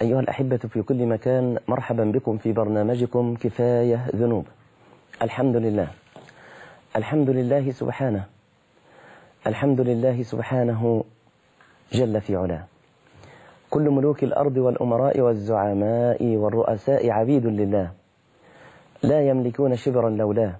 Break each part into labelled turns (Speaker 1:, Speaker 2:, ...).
Speaker 1: أيها الأحبة في كل مكان، مرحبا بكم في برنامجكم كفاية ذنوب. الحمد لله، الحمد لله سبحانه، الحمد لله سبحانه جل في علاه. كل ملوك الأرض والأمراء والزعماء والرؤساء عبيد لله، لا يملكون شبرا لولاه.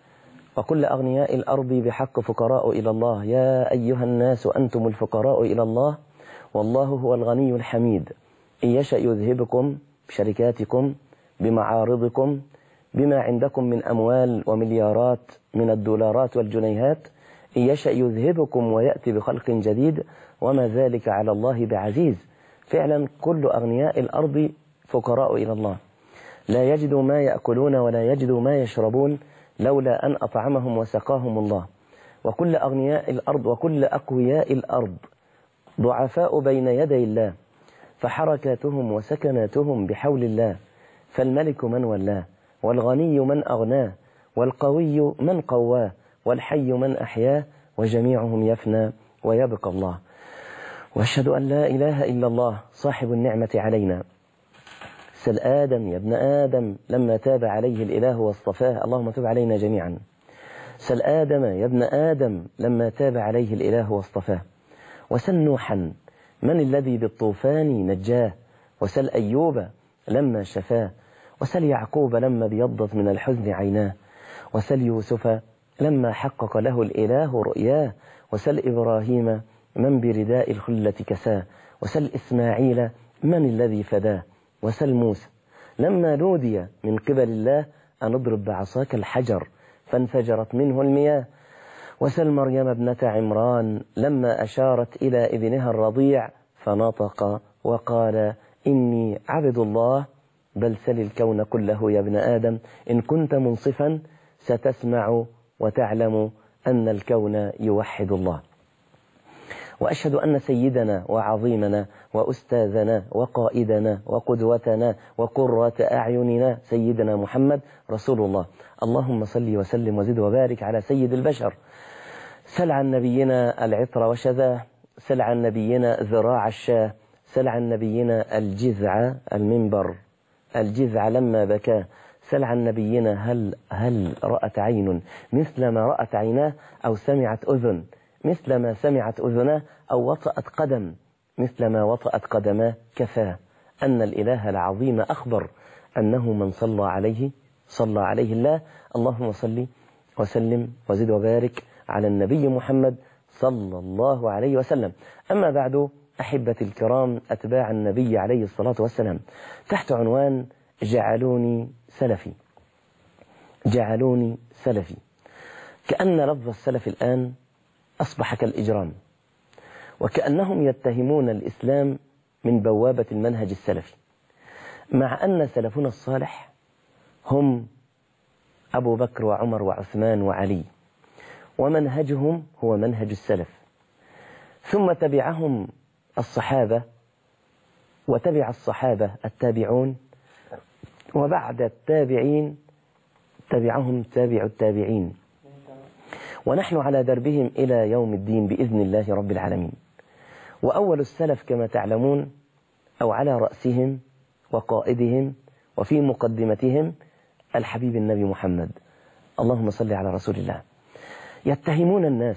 Speaker 1: وكل أغنياء الأرض بحق فقراء إلى الله. يا أيها الناس أنتم الفقراء إلى الله والله هو الغني الحميد. إن يشأ يذهبكم بشركاتكم بمعارضكم بما عندكم من أموال ومليارات من الدولارات والجنيهات. إن يشأ يذهبكم ويأتي بخلق جديد وما ذلك على الله بعزيز. فعلا كل أغنياء الأرض فقراء إلى الله، لا يجدوا ما يأكلون ولا يجدوا ما يشربون لولا أن أطعمهم وسقاهم الله. وكل أغنياء الأرض وكل أقوياء الأرض ضعفاء بين يدي الله، فحركاتهم وسكناتهم بحول الله. فالملك من ولاه، والغني من أغناه، والقوي من قواه، والحي من أحياه، وجميعهم يفنى ويبقى الله. وأشهد أن لا إله إلا الله صاحب النعمة علينا. سل آدم يا ابن آدم لما تاب عليه الإله واصطفاه، اللهم تب علينا جميعا. سل آدم يا ابن آدم لما تاب عليه الإله واصطفاه. وسل نوحا من الذي بالطوفان نجاه، وسل أيوب لما شفاه، وسل يعقوب لما ابيضت من الحزن عيناه، وسل يوسف لما حقق له الإله رؤياه، وسل إبراهيم من برداء الخلة كساه، وسل إسماعيل من الذي فداه، وسل موسى لما نودي من قبل الله أن اضرب بعصاك الحجر فانفجرت منه المياه، وسل مريم ابنة عمران لما أشارت إلى ابنها الرضيع فنطق وقال إني عبد الله. بل سل الكون كله يا ابن آدم إن كنت منصفا ستسمع وتعلم أن الكون يوحد الله. وأشهد أن سيدنا وعظيمنا وأستاذنا وقائدنا وقدوتنا وقرة أعيننا سيدنا محمد رسول الله. اللهم صل وسلم وزد وبارك على سيد البشر. سل عن نبينا العطر وشذاه، سل عن نبينا ذراع الشاه، سل عن نبينا الجذع المنبر، الجذع لما بكاه، سل عن نبينا هل رأت عين مثل ما رأت عيناه، أو سمعت أذن مثل ما سمعت أذناه، أو وطأت قدم مثل ما وطأت قدماه. كفاه أن الإله العظيم أخبر أنه من صلى عليه الله. اللهم صل وسلم وزد وبارك على النبي محمد صلى الله عليه وسلم. أما بعد، أحبتي الكرام أتباع النبي عليه الصلاة والسلام، تحت عنوان جعلوني سلفي. جعلوني سلفي، كأن لفظ السلف الآن أصبح كالإجرام، وكأنهم يتهمون الإسلام من بوابة المنهج السلفي، مع أن سلفنا الصالح هم أبو بكر وعمر وعثمان وعلي، ومنهجهم هو منهج السلف. ثم تبعهم الصحابة، وتبع الصحابة التابعون، وبعد التابعين تبعهم تابع التابعين، ونحن على دربهم إلى يوم الدين بإذن الله رب العالمين. وأول السلف كما تعلمون، أو على رأسهم وقائدهم وفي مقدمتهم الحبيب النبي محمد، اللهم صل على رسول الله. يتهمون الناس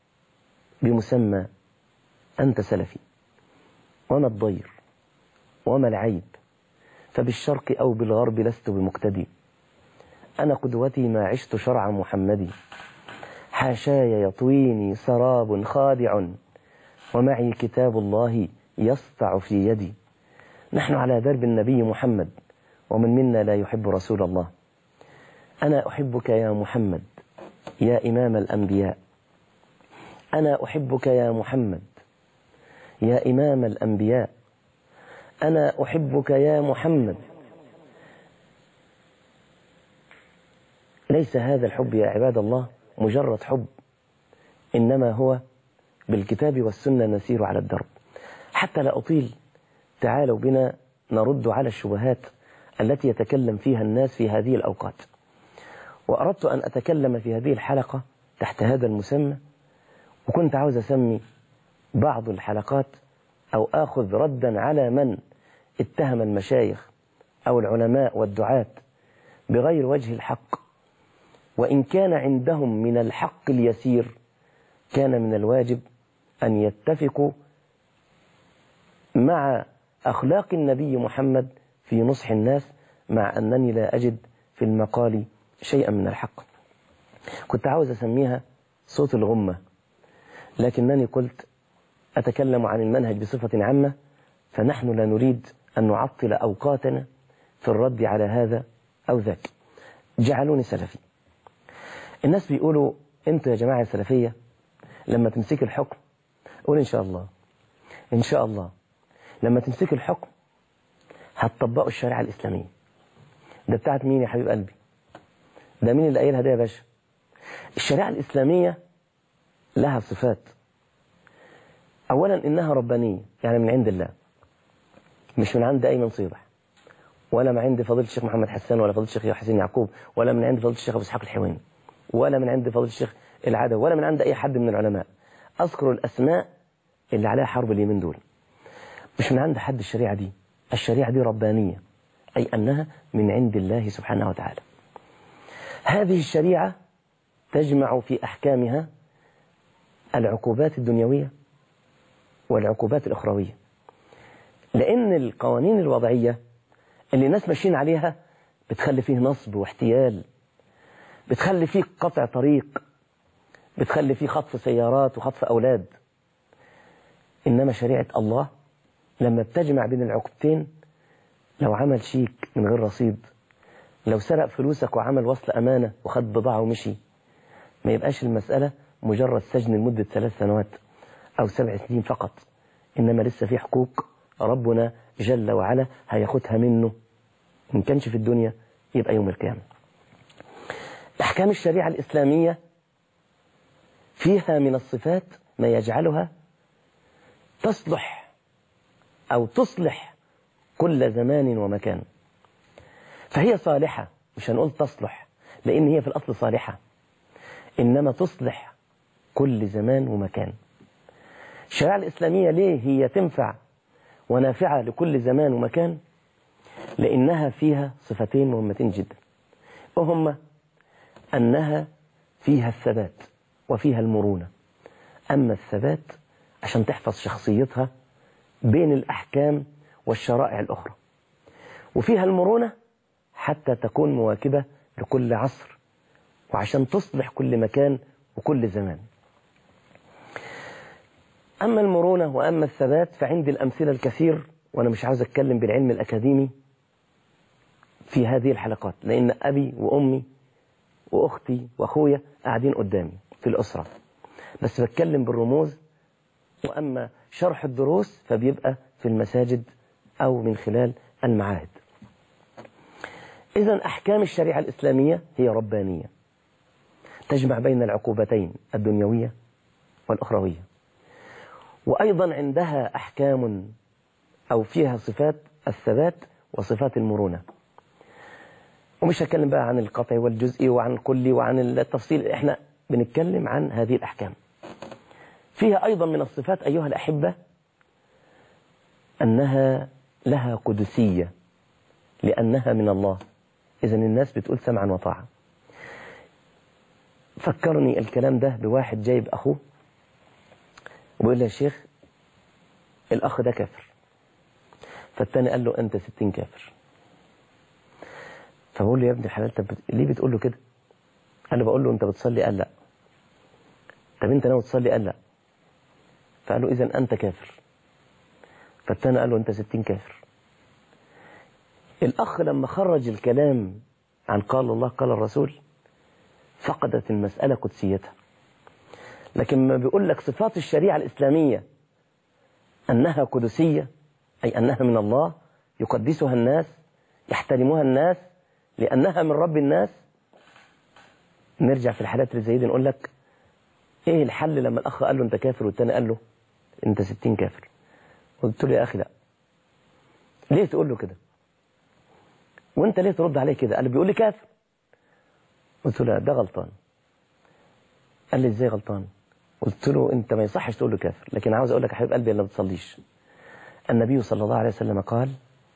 Speaker 1: بمسمى أنت سلفي، وما الضير وما العيب، فبالشرق أو بالغرب لست بمقتدي، أنا قدوتي ما عشت شرع محمدي، حاشاي يطويني سراب خادع، ومعي كتاب الله يسطع في يدي. نحن على درب النبي محمد، ومن منا لا يحب رسول الله. أنا أحبك يا محمد يا إمام الأنبياء، أنا أحبك يا محمد يا إمام الأنبياء، أنا أحبك يا محمد. ليس هذا الحب يا عباد الله مجرد حب، إنما هو بالكتاب والسنة نسير على الدرب. حتى لا أطيل، تعالوا بنا نرد على الشبهات التي يتكلم فيها الناس في هذه الأوقات. وأردت أن أتكلم في هذه الحلقة تحت هذا المسمى، وكنت عاوز أسمي بعض الحلقات أو آخذ ردا على من اتهم المشايخ أو العلماء والدعاة بغير وجه الحق، وإن كان عندهم من الحق اليسير، كان من الواجب أن يتفقوا مع أخلاق النبي محمد في نصح الناس، مع أنني لا أجد في المقال شيئا من الحق. كنت عاوز أسميها صوت الغمة، لكنني قلت أتكلم عن المنهج بصفة عامة، فنحن لا نريد أن نعطل أوقاتنا في الرد على هذا أو ذاك. جعلوني سلفي. الناس بيقولوا أنتوا يا جماعة السلفية لما تمسك الحكم، قول إن شاء الله، إن شاء الله لما تمسك الحكم هتطبقوا الشريعة الإسلامية. ده بتاعت مين يا حبيب قلبي؟ ده مين اللي قايلها ده يا باشا؟ الشريعة الإسلامية لها صفات. أولا إنها ربانية، يعني من عند الله، مش من عند أيمن صيبح، ولا من عند فضيلة الشيخ محمد حسان، ولا فضيلة الشيخ حسين يعقوب، ولا من عند فضيلة الشيخ أبو إسحاق الحويني، ولا من عند فضيلة الشيخ العدوي، ولا من عند أي حد من العلماء. أذكر الأسماء اللي عليها حرب اليمين دول. مش من عند حد الشريعة دي. الشريعة دي ربانية، أي أنها من عند الله سبحانه وتعالى. هذه الشريعة تجمع في أحكامها العقوبات الدنيوية والعقوبات الأخروية، لأن القوانين الوضعية اللي الناس ماشيين عليها بتخلي فيه نصب واحتيال، بتخلي فيه قطع طريق، بتخلي فيه خطف سيارات وخطف أولاد. إنما شريعة الله لما بتجمع بين العقوبتين، لو عمل شيك من غير رصيد، لو سرق فلوسك وعمل وصل أمانة وخد بضاعة ومشي، ما يبقاش المسألة مجرد سجن لمدة 3 سنوات أو 7 سنين فقط، إنما لسه في حقوق ربنا جل وعلا هياخدها منه، إن كانش في الدنيا يبقى يوم القيامة. أحكام الشريعة الإسلامية فيها من الصفات ما يجعلها تصلح أو تصلح كل زمان ومكان. فهي صالحة، مش هنقول تصلح لأن هي في الأصل صالحة، إنما تصلح كل زمان ومكان. الشريعة الإسلامية ليه هي تنفع ونافعة لكل زمان ومكان؟ لأنها فيها صفتين مهمتين جدا، وهما أنها فيها الثبات وفيها المرونة. أما الثبات عشان تحفظ شخصيتها بين الأحكام والشرائع الأخرى، وفيها المرونة حتى تكون مواكبة لكل عصر، وعشان تصلح كل مكان وكل زمان. أما المرونة وأما الثبات فعندي الأمثلة الكثير، وأنا مش عاوز أتكلم بالعلم الأكاديمي في هذه الحلقات، لأن أبي وأمي وأختي وأخويا قاعدين قدامي في الأسرة، بس بتكلم بالرموز. وأما شرح الدروس فبيبقى في المساجد أو من خلال المعاهد. إذن أحكام الشريعة الإسلامية هي ربانية، تجمع بين العقوبتين الدنيوية والأخروية، وأيضا عندها أحكام أو فيها صفات الثبات وصفات المرونة. ومش هتكلم بقى عن القطع والجزء وعن الكلي وعن التفصيل، احنا بنتكلم عن هذه الأحكام. فيها أيضا من الصفات أيها الأحبة أنها لها قدسية لأنها من الله. إذن الناس بتقول سمعا وطاعة. فكرني الكلام ده بواحد جايب أخوه وبيقول له يا شيخ الأخ ده كافر، فالتاني قال له أنت 60 كافر. فبقول له يا ابن الحلال طب ليه بتقول له كده؟ قال له بقول له أنت بتصلي؟ قال لا. طب أنت ناوي تصلي؟ قال لا. فقال له إذن أنت كافر. فالتاني قال له أنت 60 كافر. الأخ لما خرج الكلام عن قال الله قال الرسول فقدت المسألة قدسيتها. لكن ما بيقول لك صفات الشريعة الإسلامية أنها قدسية، أي أنها من الله، يقدسها الناس، يحترمها الناس لأنها من رب الناس. نرجع في الحالات اللي زي دي نقول لك إيه الحل لما الأخ قال له أنت كافر والتاني قال له أنت 60 كافر؟ قلت له يا أخي لا. ليه تقول له كده؟ وأنت ليه ترد عليه كده؟ قال لي بيقول لي كافر. قلت له لا ده غلطان. قال لي إزاي غلطان؟ قلت له أنت ما يصحش تقول له كافر، لكن عاوز أقول لك يا حبيب قلبي اللي ما بتصليش. النبي صلى الله عليه وسلم قال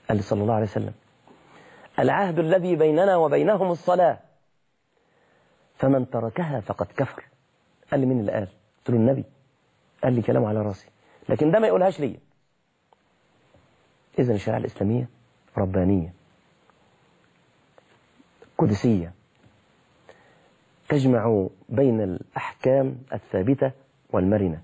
Speaker 1: قال لي صلى الله عليه وسلم: العهد الذي بيننا وبينهم الصلاة، فمن تركها فقد كفر. قال لي: مين اللي قال؟ قلت له: النبي. قال لي: كلام على راسي، لكن ده ما يقولهاش لي. إذن الشريعة الإسلامية ربانية قدسية تجمع بين الأحكام الثابتة والمرنة،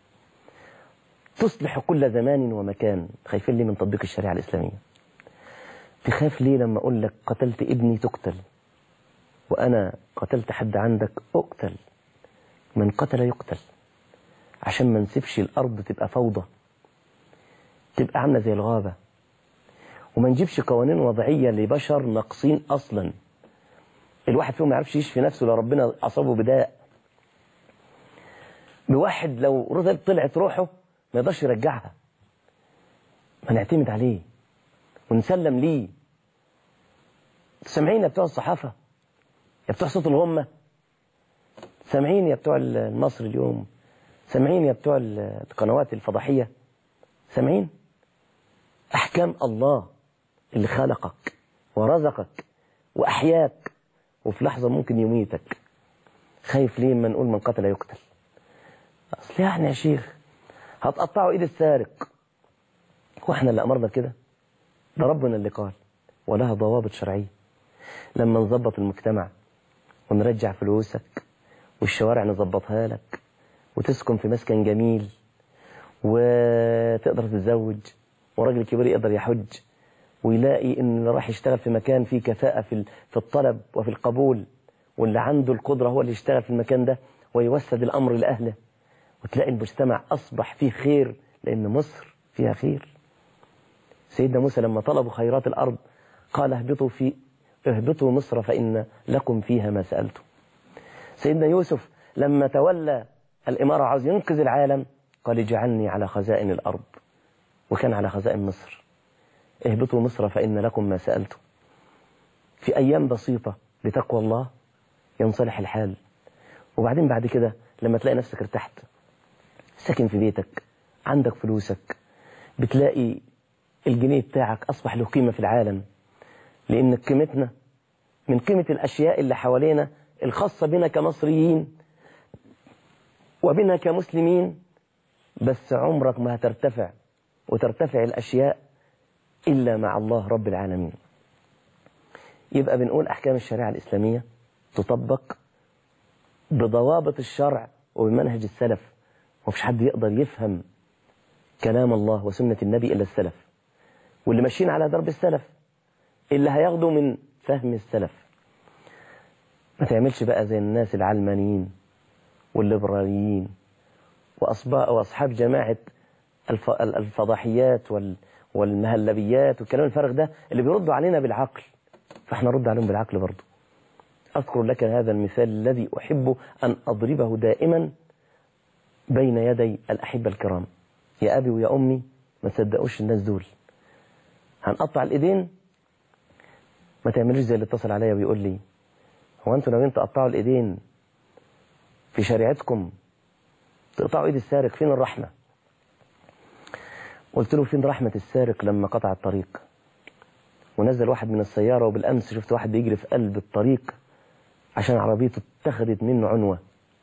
Speaker 1: تصلح كل زمان ومكان. خايفين ليه من تطبيق الشريعة الإسلامية؟ تخاف ليه لما أقول لك قتلت ابني تقتل، وأنا قتلت حد عندك أقتل؟ من قتل يقتل، عشان ما نسيبش الأرض تبقى فوضى، تبقى عاملة زي الغابة، وما نجيبش قوانين وضعية لبشر ناقصين أصلا. الواحد فيهم ما يعرفش يشفي نفسه لو ربنا أصابه بداء. بواحد لو طلعت روحه ما يقدرش يرجعها، ما نعتمد عليه ونسلم ليه. سامعين يا بتوع الصحافة، يا بتوع صوت الغمة، سامعين يا بتوع المصري اليوم، سامعين يا بتوع القنوات الفضحية، سامعين أحكام الله اللي خلقك ورزقك وأحياك، وفي لحظة ممكن يميتك. خايف ليه ما نقول من قتل يقتل؟ أصل يعني يا شيخ هتقطعوا إيد السارق، وإحنا اللي أمرنا كده؟ ده ربنا اللي قال، ولها ضوابط شرعية. لما نظبط المجتمع ونرجع فلوسك والشوارع نظبطها لك، وتسكن في مسكن جميل، وتقدر تتزوج، وراجل كبير يقدر يحج، ويلاقي ان اللي راح يشتغل في مكان فيه كفاءة في الطلب وفي القبول، واللي عنده القدرة هو اللي يشتغل في المكان ده ويوسد الأمر لأهله، وتلاقي المجتمع أصبح فيه خير، لأن مصر فيها خير. سيدنا موسى لما طلبوا خيرات الأرض قال: اهبطوا مصر فإن لكم فيها ما سألتم. سيدنا يوسف لما تولى الإمارة عاوز ينقذ العالم قال: اجعلني على خزائن الأرض، وكان على خزائن مصر. اهبطوا مصر فإن لكم ما سألتم. في أيام بسيطة بتقوى الله ينصلح الحال. وبعدين بعد كده لما تلاقي نفسك ارتحت، ساكن في بيتك، عندك فلوسك، بتلاقي الجنيه بتاعك أصبح له قيمة في العالم، لأن قيمتنا من قيمة الأشياء اللي حوالينا الخاصة بنا كمصريين وبنا كمسلمين. بس عمرك ما هترتفع وترتفع الأشياء إلا مع الله رب العالمين. يبقى بنقول أحكام الشريعة الإسلامية تطبق بضوابط الشرع وبمنهج السلف، ومفيش حد يقدر يفهم كلام الله وسنة النبي إلا السلف، واللي ماشيين على درب السلف اللي هياخدوا من فهم السلف. ما تعملش بقى زي الناس العلمانيين والليبراليين وأصحاب جماعة الفضاحيات والمهلبيات والكلام الفارغ ده اللي بيردوا علينا بالعقل، فاحنا نرد عليهم بالعقل برضه. أذكر لك هذا المثال الذي أحب أن أضربه دائما بين يدي الأحبة الكرام. يا أبي ويا أمي ما تصدقوش الناس دول، هنقطع الإيدين، ما تعملوش زي اللي اتصل عليا ويقول لي: هو أنتوا ناويين تقطعوا الإيدين في شريعتكم تقطعوا إيد السارق؟ فين الرحمة؟ قلت له: فين رحمة السارق لما قطع الطريق ونزل واحد من السيارة؟ وبالأمس شفت واحد بيجري في قلب الطريق عشان عربيته اتخذت منه عنوة،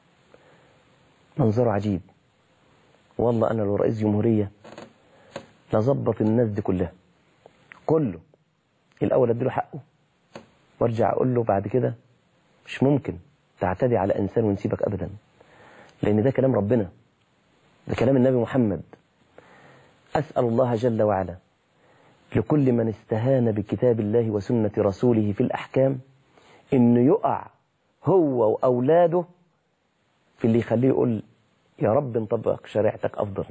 Speaker 1: منظره عجيب. والله أنا لو رئيس جمهورية لظبط الناس دي كلها، كله الأول أديله حقه وارجع أقول له بعد كده مش ممكن تعتدي على إنسان ونسيبك أبدا، لأن ده كلام ربنا، ده كلام النبي محمد. أسأل الله جل وعلا لكل من استهان بكتاب الله وسنة رسوله في الأحكام إنه يقع هو وأولاده في اللي يخليه يقول: يا رب نطبق شريعتك أفضل.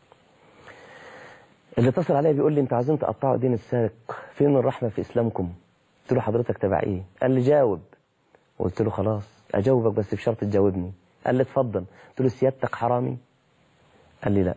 Speaker 1: اللي اتصل عليا بيقول لي: انتوا عايزين تقطعوا دين السارق، فين الرحمة في إسلامكم؟ قلت له: حضرتك تبع إيه؟ قال لي: جاوب. قلت له: خلاص أجاوبك بس بشرط تجاوبني. قال لي: اتفضل. قلت له: سيادتك حرامي؟ قال لي: لا.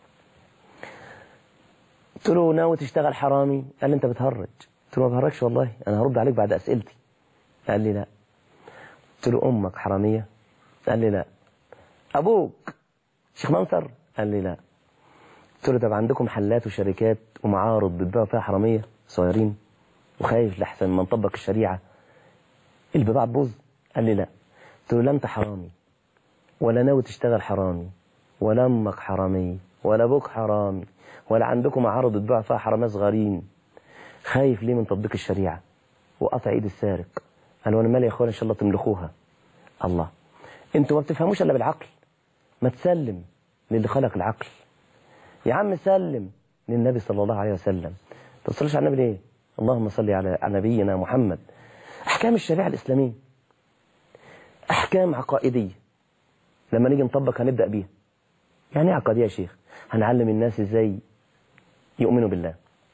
Speaker 1: قلت له: ناوي تشتغل حرامي؟ قال لي: انت بتهرج. قلت له: ما بهرجش والله، انا هرد عليك بعد اسئلتي. قال لي: لا. قلت له: امك حراميه؟ قال لي: لا. ابوك شيخ منصر؟ قال لي: لا. قلت له: طب عندكم محلات وشركات ومعارض بتبيعوا فيها حراميه؟ صغيرين وخايف لحسن ما نطبق الشريعة البضاعة تبوظ. قال لي لا. قلت له لا انت حرامي، ولا ناوي تشتغل حرامي، ولا امك حرامي، ولا ابوك حرامي، ولا عندكم معارض تبيع فيها حرامية صغيرين. خايف ليه من تطبيق الشريعة وقطع ايد السارق؟ قال وانا مالي يا اخوانا ان شاء الله تملكوها. الله، انتوا ما بتفهموش الا بالعقل. ما تسلم للي خلق العقل يا عم، سلم للنبي صلى الله عليه وسلم. ما تصليش على النبي ليه؟ اللهم صل على نبينا محمد. احكام الشريعة الاسلامية احكام عقائدية، لما نيجي نطبق هنبدأ بيها. يعني ايه عقائدية يا شيخ؟ هنعلم الناس ازاي يؤمنوا بالله.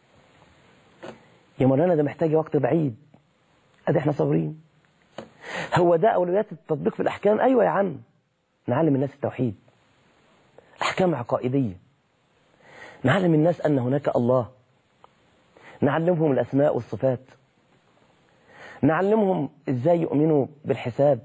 Speaker 1: يا مولانا ده محتاج وقت بعيد، ادي احنا صابرين. هو ده اولويات التطبيق في الاحكام؟ ايوه يا عم، نعلم الناس التوحيد، احكام عقائدية، نعلم الناس ان هناك الله، نعلمهم الاسماء والصفات، نعلمهم ازاي يؤمنوا بالحساب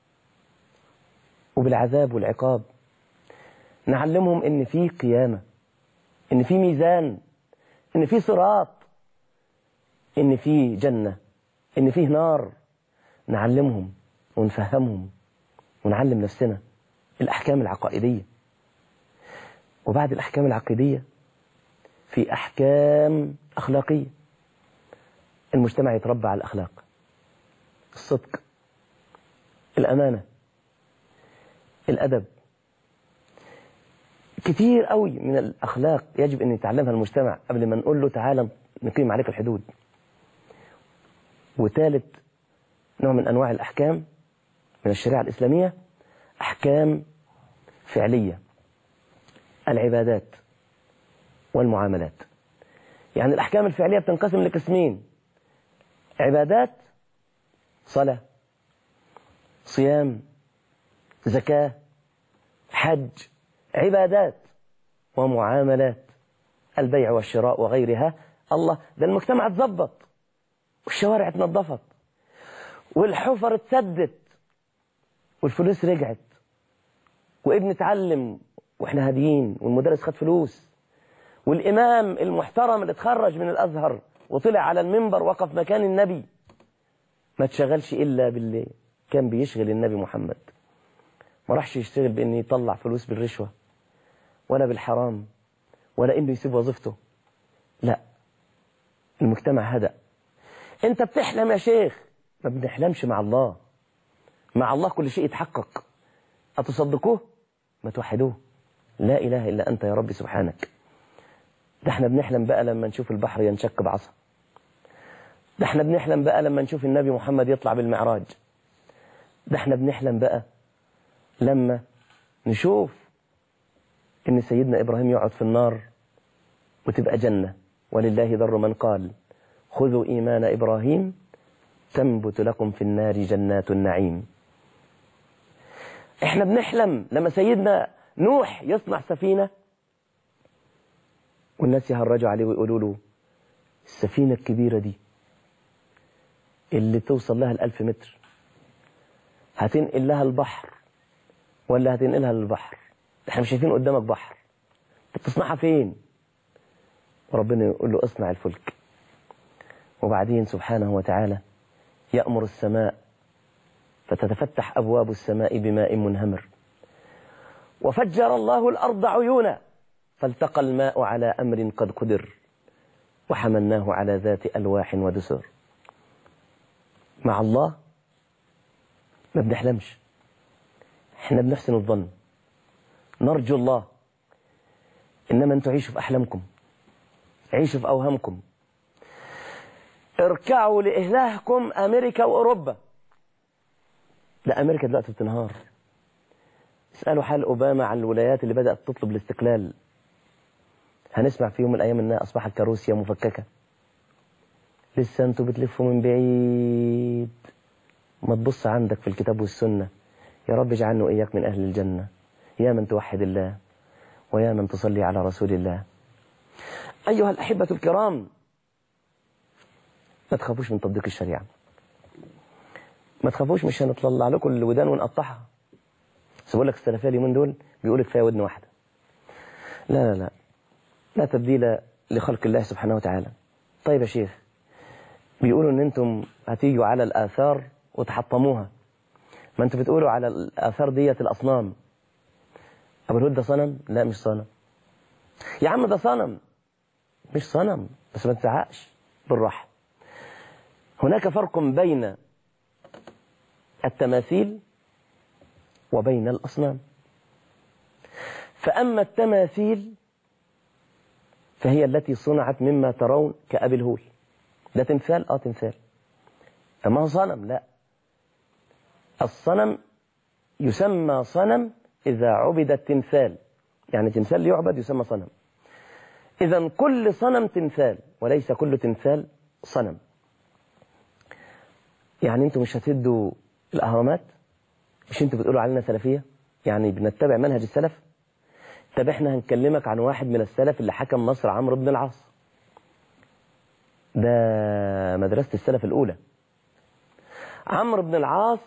Speaker 1: وبالعذاب والعقاب، نعلمهم ان في قيامة، ان في ميزان، ان في صراط، ان في جنة، ان فيه نار. نعلمهم ونفهمهم ونعلم نفسنا الأحكام العقائدية. وبعد الأحكام العقائدية في أحكام أخلاقية. المجتمع يتربى على الأخلاق، الصدق، الأمانة، الأدب. كتير قوي من الأخلاق يجب أن يتعلمها المجتمع قبل ما نقول له تعالى نقيم عليك الحدود. وثالث نوع من أنواع الأحكام من الشريعة الإسلامية أحكام فعلية، العبادات والمعاملات. يعني الأحكام الفعلية بتنقسم لقسمين: عبادات، صلاة، صيام، زكاة، حج. عبادات ومعاملات، البيع والشراء وغيرها. الله، ده المجتمع اتظبط والشوارع اتنظفت والحفر اتسدت والفلوس رجعت وابن اتعلم واحنا هاديين والمدرس خد فلوس والإمام المحترم اللي اتخرج من الأزهر وطلع على المنبر وقف مكان النبي ما تشغلش إلا باللي كان بيشغل النبي محمد. ما راحش يشتغل بأن يطلع فلوس بالرشوة ولا بالحرام ولا إنه يسيب وظيفته. لا، المجتمع هدأ. انت بتحلم يا شيخ، ما بنحلمش مع الله. مع الله كل شيء يتحقق. أتصدقوه؟ ما توحدوه. لا إله إلا أنت يا ربي سبحانك. ده احنا بنحلم بقى لما نشوف البحر ينشق بعصا. ده احنا بنحلم بقى لما نشوف النبي محمد يطلع بالمعراج. ده احنا بنحلم بقى لما نشوف ان سيدنا إبراهيم يقعد في النار وتبقى جنة. ولله ذر من قال خذوا إيمان إبراهيم تنبت لكم في النار جنات النعيم. احنا بنحلم لما سيدنا نوح يصنع سفينة والناس يهرجوا عليه ويقولوا له السفينة الكبيرة دي اللي توصل لها 1000 متر هتنقل لها البحر ولا هتنقلها للبحر؟ احنا مش شايفين قدامك بحر، انت بتصنعها فين؟ وربنا يقول له اصنع الفلك. وبعدين سبحانه وتعالى يأمر السماء فتتفتح أبواب السماء بماء منهمر وفجر الله الأرض عيونا فالتقى الماء على أمر قد قدر وحملناه على ذات ألواح ودسر. مع الله ما بنحلمش، احنا بنحسن الظن، نرجو الله. إنما أنتوا عيشوا في أحلامكم، عيشوا في أوهامكم، اركعوا لإلهكم أمريكا وأوروبا. لا، أمريكا دلوقتي بتنهار. اسألوا حال أوباما عن الولايات اللي بدأت تطلب الاستقلال. هنسمع في يوم من الأيام أنها أصبحت كروسيا مفككة. لسه أنتوا بتلفوا من بعيد. ما تبص عندك في الكتاب والسنة. يا رب اجعلنا وإياك من أهل الجنة. يا من توحد الله ويا من تصلي على رسول الله. أيها الأحبة الكرام، ما تخافوش من تطبيق الشريعة. ما تخافوش، مش هنطلع لكم الودان ونقطعها. بس بقول لك السلفية اليومين دول بيقول كفاية ودن واحدة. لا لا لا، لا تبديل لخلق الله سبحانه وتعالى. طيب يا شيخ، بيقولوا ان انتم هتيجوا على الآثار وتحطموها، ما انتم بتقولوا على الآثار ديت الأصنام. أبو الهول ده صنم؟ لا مش صنم. يا عم ده صنم. مش صنم، بس ما تزعقش، بالراحة. هناك فرق بين التماثيل وبين الأصنام. فأما التماثيل فهي التي صنعت مما ترون كأبي الهول. ده تمثال؟ تمثال. أما هو صنم؟ لا. الصنم يسمى صنم إذا عبد التمثال، يعني تمثال يعبد يسمى صنم. إذا كل صنم تمثال وليس كل تمثال صنم. يعني أنتم مش هتدوا الأهرامات؟ مش أنتم بتقولوا علينا سلفية؟ يعني بنتبع منهج السلف؟ طب احنا هنكلمك عن واحد من السلف اللي حكم مصر، عمرو بن العاص. ده مدرسة السلف الأولى. عمرو بن العاص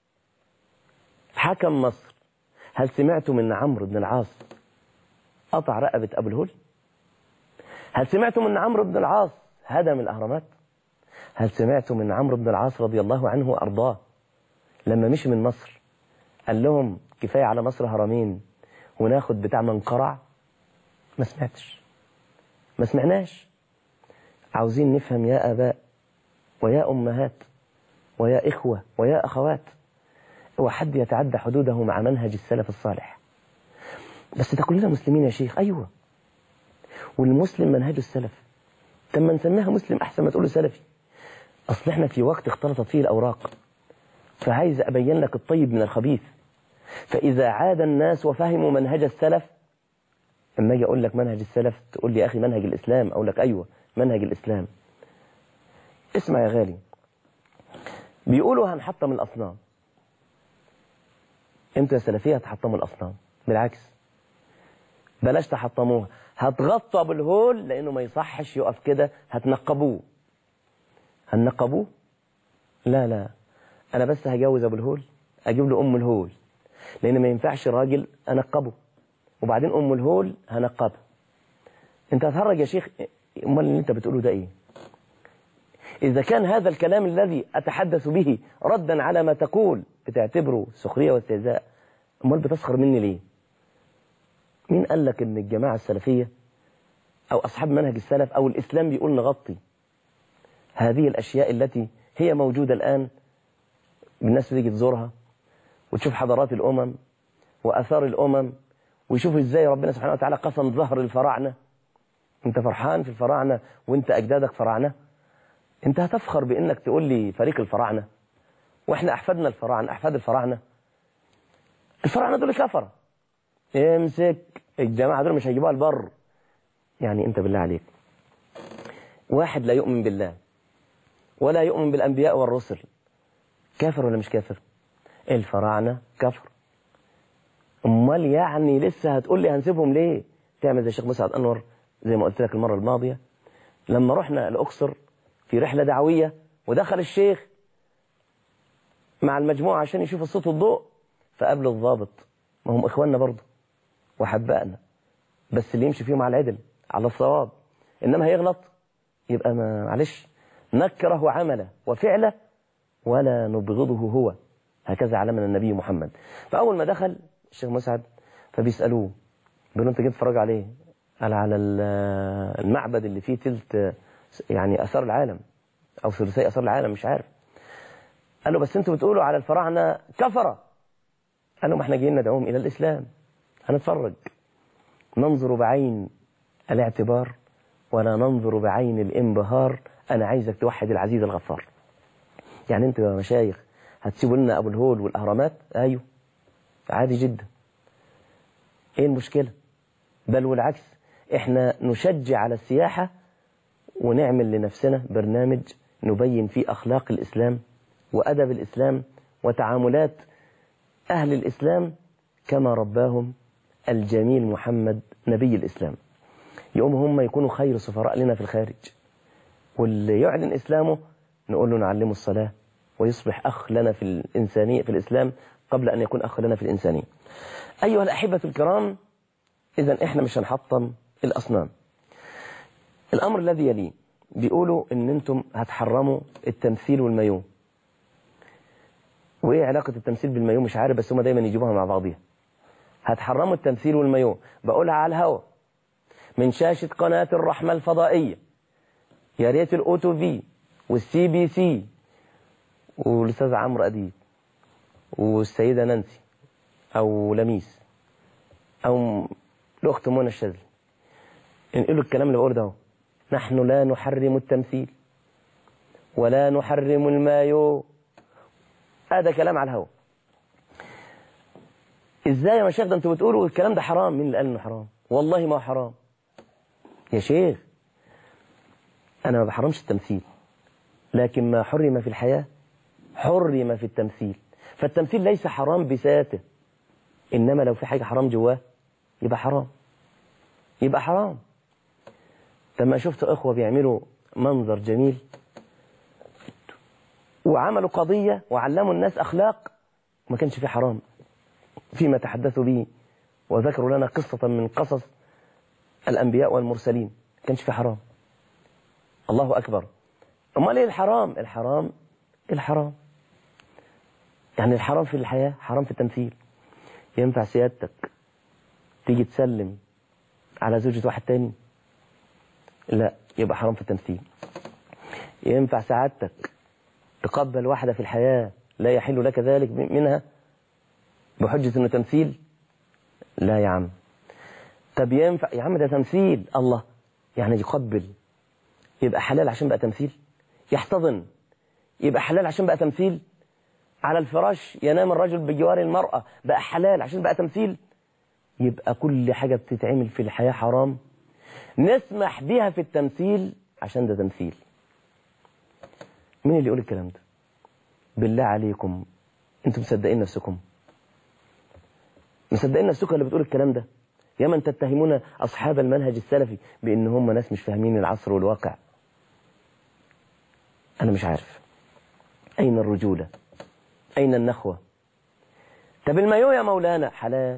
Speaker 1: حكم مصر. هل سمعتم ان عمرو بن العاص قطع رقبة أبو الهول؟ هل سمعتم ان عمرو بن العاص هدم الأهرامات؟ هل سمعتم ان عمرو بن العاص رضي الله عنه وأرضاه لما مشي من مصر قال لهم كفاية على مصر هرمين وناخد بتاع منقرع؟ ما سمعتش، ما سمعناش. عاوزين نفهم يا آباء ويا أمهات ويا إخوة ويا أخوات، هو حد يتعدى حدوده مع منهج السلف الصالح؟ بس ده كلنا مسلمين يا شيخ. أيوة، والمسلم منهج السلف. طب ما نسميها مسلم أحسن ما تقوله سلفي. أصل احنا في وقت اختلطت فيه الأوراق، فعايز أبين لك الطيب من الخبيث. فإذا عاد الناس وفهموا منهج السلف، اما اجي اقول لك منهج السلف تقول لي يا اخي منهج الاسلام، اقول لك ايوه منهج الاسلام. اسمع يا غالي، بيقولوا هنحطم الاصنام. انتوا يا سلفيه هتحطموا الاصنام؟ بالعكس، بلاش تحطموها، هتغطوا ابو الهول لانه ما يصحش يقف كده، هتنقبوه. هننقبوه؟ لا لا، انا بس هجوز ابو الهول، اجيب له ام الهول، لان ما ينفعش راجل انقبه وبعدين ام الهول هنقبها. انت هتهرج يا شيخ. امال اللي انت بتقوله ده ايه؟ اذا كان هذا الكلام الذي اتحدث به ردا على ما تقول بتعتبره سخريه واستهزاء، امال بتسخر مني ليه؟ مين قال لك ان الجماعه السلفيه او اصحاب منهج السلف او الاسلام بيقول نغطي هذه الاشياء التي هي موجوده الان؟ الناس تيجي تزورها وتشوف حضارات الامم واثار الامم ويشوفوا ازاي ربنا سبحانه وتعالى قسم ظهر الفراعنه. انت فرحان في الفراعنه وانت اجدادك فراعنه؟ انت هتفخر بانك تقول لي فريق الفراعنه واحنا احفادنا الفراعنه، احفاد الفراعنه. الفراعنه دول كفره. امسك الجماعه دول مش هيجيبوها البر. يعني انت بالله عليك، واحد لا يؤمن بالله ولا يؤمن بالانبياء والرسل، كافر ولا مش كافر؟ الفراعنه كفر. امال يعني لسه هتقول لي هنسيبهم ليه؟ تعمل زي الشيخ مسعد انور، زي ما قلت لك المره الماضيه لما رحنا الاقصر في رحله دعويه، ودخل الشيخ مع المجموعه عشان يشوف الصوت والضوء، فقابل الضابط، ما هم اخواننا برضه وحبائنا، بس اللي يمشي فيهم على العدل على الصواب، انما هيغلط يبقى معلش نكره عمله وفعله ولا نبغضه هو، هكذا علمنا النبي محمد. فاول ما دخل الشيخ مسعد فبيسالوه، بيقولوا انت جيت تتفرج عليه؟ قال على المعبد اللي فيه تلت يعني اثار العالم او ثلثي اثار العالم، مش عارف. قال له بس انتوا بتقولوا على الفراعنه كفره. قال له ما احنا جايين ندعوهم الى الاسلام، هنتفرج، ننظر بعين الاعتبار ولا ننظر بعين الانبهار. انا عايزك توحد العزيز الغفار. يعني انتوا يا مشايخ هتسيبوا لنا ابو الهول والاهرامات؟ ايوه عادي جدا، ايه المشكله؟ بل والعكس، احنا نشجع على السياحه ونعمل لنفسنا برنامج نبين فيه اخلاق الاسلام وادب الاسلام وتعاملات اهل الاسلام كما رباهم الجميل محمد نبي الاسلام. يقوم هم يكونوا خير سفراء لنا في الخارج، واللي يعلن اسلامه نقول له نعلمه الصلاه ويصبح اخ لنا في الانسانيه في الاسلام قبل ان يكون اخ لنا في الانسانيه. ايها الاحبه الكرام، اذا احنا مش هنحطم الاصنام. الامر الذي يليه، بيقولوا ان انتم هتحرموا التمثيل والمايو. وايه علاقة التمثيل بالمايو مش عارف، بس هم دايما يجيبوها مع بعضيها. هتحرموا التمثيل والمايو، بقولها على الهوا من شاشة قناة الرحمة الفضائية. يا ريت الأوتو في والسي بي سي والأستاذ عمرو أديب والسيدة نانسي أو لميس أو الأخت منى الشاذلي ينقلوا الكلام اللي بقوله ده. نحن لا نحرم التمثيل ولا نحرم المايو. هذا كلام على الهوا. ازاي يا مشايخ ده انتوا بتقولوا الكلام ده حرام؟ مين اللي قال انه حرام؟ والله ما هو حرام يا شيخ. انا ما بحرمش التمثيل، لكن ما حرم في الحياة حرم في التمثيل. فالتمثيل ليس حرام بذاته، انما لو في حاجة حرام جواه يبقى حرام، يبقى حرام. لما شفت اخوة بيعملوا منظر جميل وعملوا قضية وعلموا الناس اخلاق، ما كانش في حرام فيما تحدثوا به وذكروا لنا قصة من قصص الأنبياء والمرسلين، ما كانش في حرام. الله أكبر. أمال إيه الحرام؟ الحرام يعني الحرام في الحياة حرام في التمثيل. ينفع سيادتك تيجي تسلم على زوجة واحد تاني؟ لا، يبقى حرام في التمثيل. ينفع سعادتك تقبل واحدة في الحياة لا يحل لك ذلك منها بحجة انه تمثيل؟ لا يا عم. طب ينفع يا عم ده تمثيل؟ الله، يعني يقبل يبقى حلال عشان بقى تمثيل؟ يحتضن يبقى حلال عشان بقى تمثيل؟ على الفراش ينام الرجل بجوار المرأة بقى حلال عشان بقى تمثيل؟ يبقى كل حاجة بتتعمل في الحياة حرام نسمح بيها في التمثيل عشان ده تمثيل. مين اللي يقول الكلام ده؟ بالله عليكم انتم مصدقين نفسكم؟ مصدقين نفسكم اللي بتقول الكلام ده؟ يا من تتهمون أصحاب المنهج السلفي بأن هم ناس مش فاهمين العصر والواقع. أنا مش عارف أين الرجولة؟ أين النخوة؟ طب المايو يا مولانا حلال.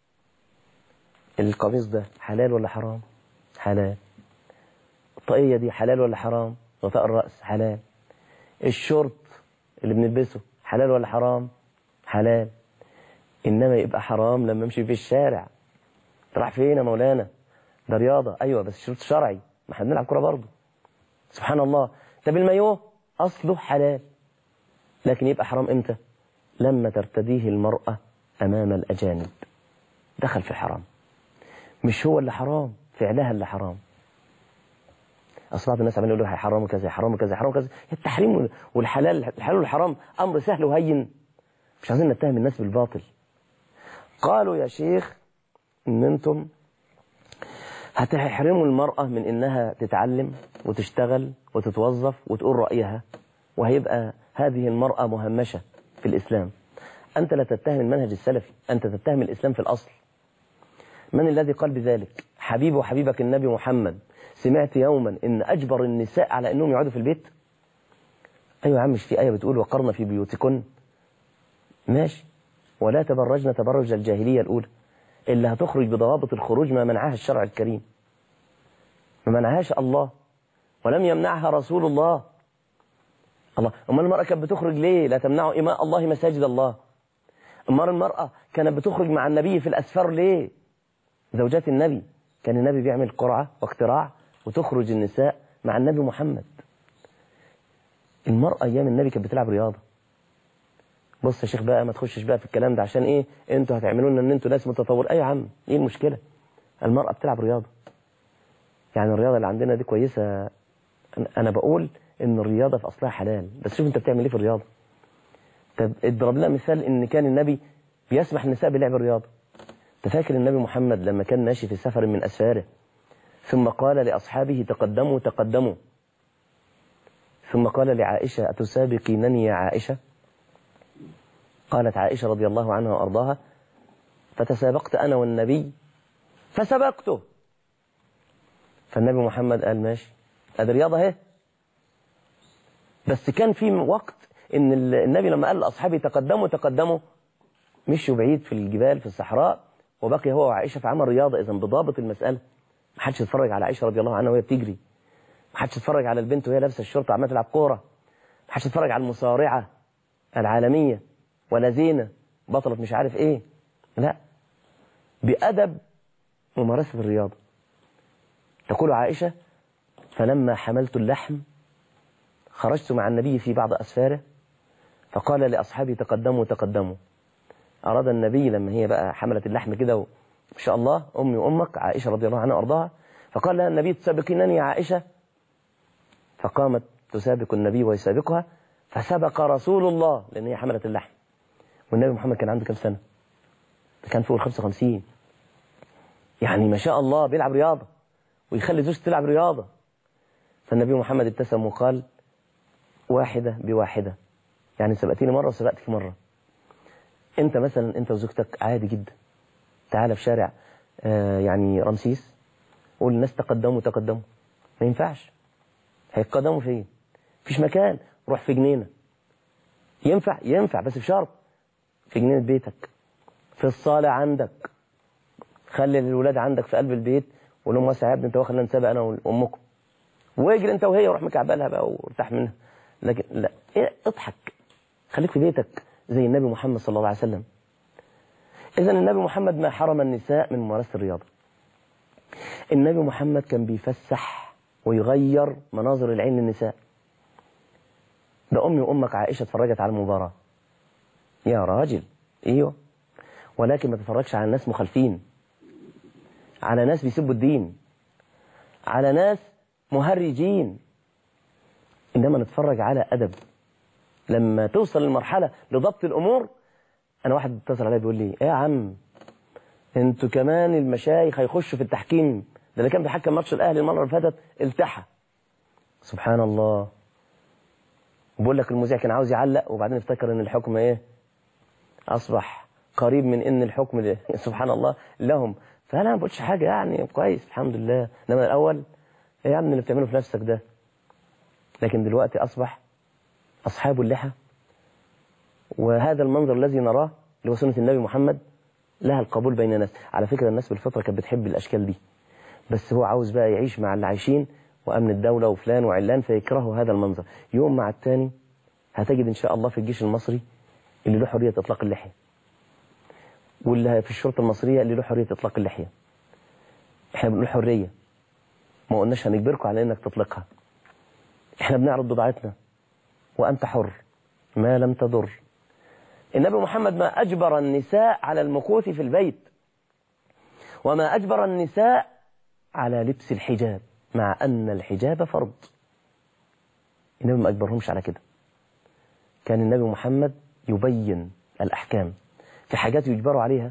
Speaker 1: القميص ده حلال ولا حرام؟ حلال. الطاقية دي حلال ولا حرام؟ غطاء الرأس حلال. الشورت اللي بنلبسه حلال ولا حرام؟ حلال. إنما يبقى حرام لما امشي في الشارع. راح فين يا مولانا؟ ده رياضة. أيوة بس شرط شرعي، ما احنا بنلعب كورة برضه. سبحان الله. طب المايوه أصله حلال، لكن يبقى حرام إمتى؟ لما ترتديه المرأة أمام الأجانب دخل في الحرام. مش هو اللي حرام، فعلها اللي حرام. أصل بعض الناس عمالين يقولوا حرام وكذا حرام وكذا حرام وكذا. التحريم والحلال، الحلال والحرام أمر سهل وهين، مش عايزين نتهم الناس بالباطل. قالوا يا شيخ إن أنتم هتحرموا المرأة من إنها تتعلم وتشتغل وتتوظف وتقول رأيها، وهيبقى هذه المرأة مهمشة في الإسلام. أنت لا تتهم المنهج السلفي، أنت تتهم الإسلام في الأصل. من الذي قال بذلك؟ حبيبي وحبيبك النبي محمد. سمعت يوما إن أجبر النساء على أنهم يقعدوا في البيت؟ أيوة يا عم، مش في آية بتقول وقرن في بيوتكن؟ ماشي. ولا تبرجن تبرج الجاهلية الأولى. اللي هتخرج بضوابط الخروج ما منعها الشرع الكريم، ما منعهاش الله، ولم يمنعها رسول الله. الله. أمال المرأة كانت بتخرج ليه؟ لا تمنعوا إماء الله مساجد الله. أمال المرأة كانت بتخرج مع النبي في الأسفار ليه؟ زوجات النبي، كان النبي بيعمل قرعة واقتراع وتخرج النساء مع النبي محمد. المرأة أيام النبي كانت بتلعب رياضة. بص يا شيخ بقى، ما تخشش بقى في الكلام ده، عشان ايه؟ انتوا هتعملوا لنا ان انتوا ناس متطور. اي يا عم، ايه المشكلة؟ المرأة بتلعب رياضة، يعني الرياضة اللي عندنا دي كويسة. انا بقول ان الرياضة في اصلها حلال، بس شوف انت بتعمل ايه في الرياضة. طب اضرب لنا مثال ان كان النبي بيسمح النساء بلعب الرياضة. تفاكر النبي محمد لما كان ماشي في سفر من اسفاره ثم قال لاصحابه تقدموا تقدموا، ثم قال لعائشة اتسابقينني يا عائشة؟ قالت عائشة رضي الله عنها وأرضاها فتسابقت أنا والنبي فسبقته. فالنبي محمد قال ماشي، ادي رياضة اهي. بس كان في وقت ان النبي لما قال لأصحابه تقدموا تقدموا مشوا بعيد في الجبال في الصحراء، وبقي هو وعائشة في عمل رياضة. إذن بضابط المسألة، ما حدش يتفرج على عائشة رضي الله عنها وهي بتجري، محدش يتفرج على البنت وهي لابسه الشرطه عماله تلعب كوره، محدش يتفرج على المصارعه العالميه ولا زينه بطله مش عارف ايه، لا، بأدب ممارسة الرياضة. تقول عائشة: فلما حملت اللحم خرجت مع النبي في بعض أسفاره فقال لأصحابي: تقدموا تقدموا. أراد النبي لما هي بقى حملت اللحم كده ما شاء الله، أمي وأمك عائشة رضي الله عنها وأرضاها، فقال لها النبي: تسابقينني يا عائشة؟ فقامت تسابق النبي ويسابقها، فسبق رسول الله لأن هي حملت اللحم. والنبي محمد كان عنده كم سنة؟ كان فوق 55. يعني ما شاء الله بيلعب رياضة ويخلي زوجته تلعب رياضة. فالنبي محمد ابتسم وقال: واحدة بواحدة، يعني سبقتيني مرة وسبقتك مرة. انت مثلا انت وزوجتك عادي جدا تعالى في شارع يعني رمسيس، قول الناس تقدموا تقدموا، ما ينفعش. هيتقدموا فين؟ مفيش مكان. روح في جنينة. ينفع بس بشرط في جنينة بيتك، في الصالة عندك، خلي الولاد عندك في قلب البيت وقول لهم: واسع يا ابني انت واخد نسابق انا وامكم، واجري انت وهي وروح مكعبلها بقى وارتاح منها. لكن لا، اضحك، خليك في بيتك زي النبي محمد صلى الله عليه وسلم. اذا النبي محمد ما حرم النساء من ممارسة الرياضة. النبي محمد كان بيفسح ويغير مناظر العين للنساء. ده امي وامك عائشة اتفرجت على المباراة يا راجل، ايوه، ولكن ما تتفرجش على ناس مخالفين، على ناس بيسبوا الدين، على ناس مهرجين، إنما نتفرج على أدب. لما توصل للمرحلة لضبط الأمور. أنا واحد اتصل علي بيقول لي: إيه يا عم أنتوا كمان المشايخ هيخشوا في التحكيم؟ ده اللي كان بيحكم ماتش الأهلي المرة اللي فاتت التحى. سبحان الله. وبقول لك المذيع كان عاوز يعلق وبعدين افتكر إن الحكم إيه؟ أصبح قريب من إن الحكم سبحان الله لهم. فأنا ما بقولش حاجة، يعني كويس الحمد لله. إنما الأول إيه يا عم اللي بتعمله في نفسك ده؟ لكن دلوقتي أصبح أصحاب اللحى وهذا المنظر الذي نراه اللي هو سنة النبي محمد لها القبول بين الناس. على فكرة الناس بالفطرة كانت بتحب الأشكال دي، بس هو عاوز بقى يعيش مع اللي عايشين وأمن الدولة وفلان وعلان فيكرهوا هذا المنظر. يوم مع التاني هتجد إن شاء الله في الجيش المصري اللي له حرية إطلاق اللحية، واللي في الشرطة المصرية اللي له حرية إطلاق اللحية. إحنا بنقول حرية، ما قلناش هنجبركم على إنك تطلقها. إحنا بنعرض بضاعتنا وأنت حر ما لم تضر. النبي محمد ما أجبر النساء على المكوث في البيت، وما أجبر النساء على لبس الحجاب، مع أن الحجاب فرض. النبي ما أجبرهمش على كده. كان النبي محمد يبين الأحكام. في حاجات يجبروا عليها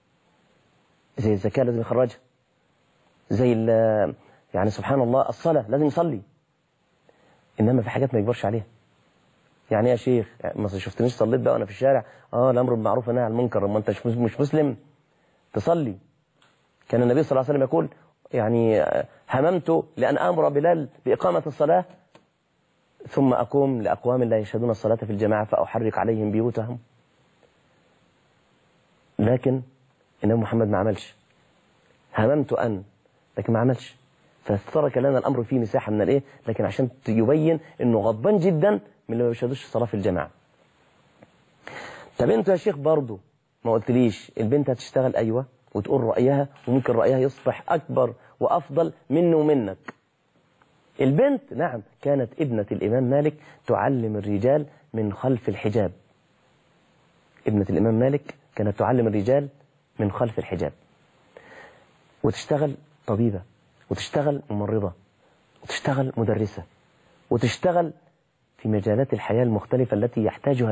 Speaker 1: زي الزكاة لازم يخرجها، زي يعني سبحان الله الصلاة لازم يصلي، إنما في حاجات ما يجبرش عليها. يعني يا شيخ ما شفتنيش صليت بقى وانا في الشارع؟ الامر بالمعروف والنهي عن المنكر. ما انت مش مسلم تصلي. كان النبي صلى الله عليه وسلم يقول يعني هممت لان امر بلال باقامه الصلاه ثم اقوم لاقوام لا يشهدون الصلاه في الجماعه فاحرق عليهم بيوتهم. لكن النبي محمد ما عملش. هممت لكن ما عملش. فترك لنا الامر فيه مساحه من الايه، لكن عشان يبين انه غضبان جدا من اللي ما بيشهدوش الصلاه في الجماعه. طب انت يا شيخ برضه ما قلتليش البنت هتشتغل ايوه وتقول رايها، وممكن رايها يصبح اكبر وافضل منه ومنك. البنت نعم كانت ابنه الامام مالك تعلم الرجال من خلف الحجاب. ابنه الامام مالك كانت تعلم الرجال من خلف الحجاب، وتشتغل طبيبه، وتشتغل ممرضه، وتشتغل مدرسه، وتشتغل في مجالات الحياة المختلفة التي يحتاجها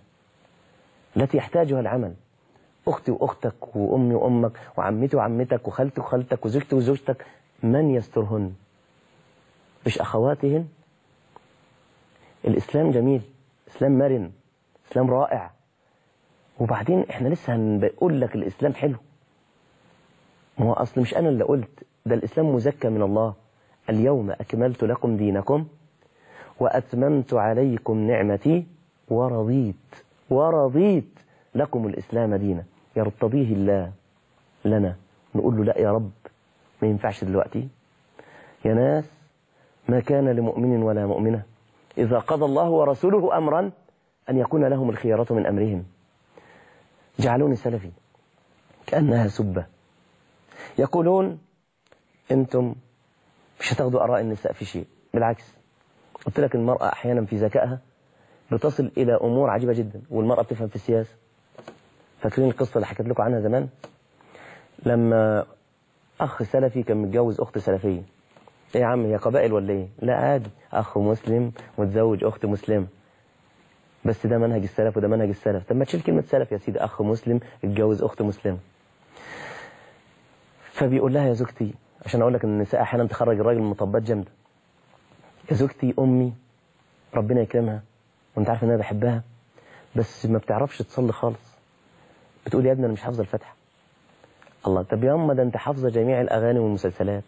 Speaker 1: العمل. أختي وأختك وأمي وأمك وعمتي وعمتك وخالتي وخالتك وزوجتي وزوجتك، من يسترهن؟ مش أخواتهن؟ الإسلام جميل، إسلام مرن، إسلام رائع. وبعدين إحنا لسه هنقول لك الإسلام حلو. ما هو أصل مش أنا اللي قلت، ده الإسلام مزكى من الله. اليوم أكملت لكم دينكم وأتممت عليكم نعمتي ورضيت لكم الإسلام دينا. يرتضيه الله لنا، نقول له لا يا رب ما ينفعش دلوقتي. يا ناس ما كان لمؤمن ولا مؤمنة إذا قضى الله ورسوله أمرا أن يكون لهم الخيارة من أمرهم. جعلوني سلفي كأنها سبة. يقولون أنتم مش هتاخدوا آراء النساء في شيء، بالعكس. قلت لك المرأة أحيانا في ذكائها بتصل إلى أمور عجيبة جدا، والمرأة بتفهم في السياسة. فاكرين القصة اللي حكيت لكم عنها زمان لما أخ سلفي كان متجوز أخت سلفية؟ إيه يا عم، هي قبائل ولا إيه؟ لا عادي، أخ مسلم متزوج أخت مسلمة، بس ده منهج السلف وده منهج السلف. طب ما تشيل كلمة سلف يا سيدي، أخ مسلم اتجوز أخت مسلمة. فبيقول لها يا زوجتي، عشان أقول لك إن النساء أحيانا تخرج الراجل من مطبات جامدة، يا زوجتي أمي ربنا يكرمها وأنت عارف إن أنا بحبها، بس ما بتعرفش تصلي خالص. بتقول يا ابني أنا مش حافظة الفاتحة. الله، طب يا أما ده أنت حافظة جميع الأغاني والمسلسلات،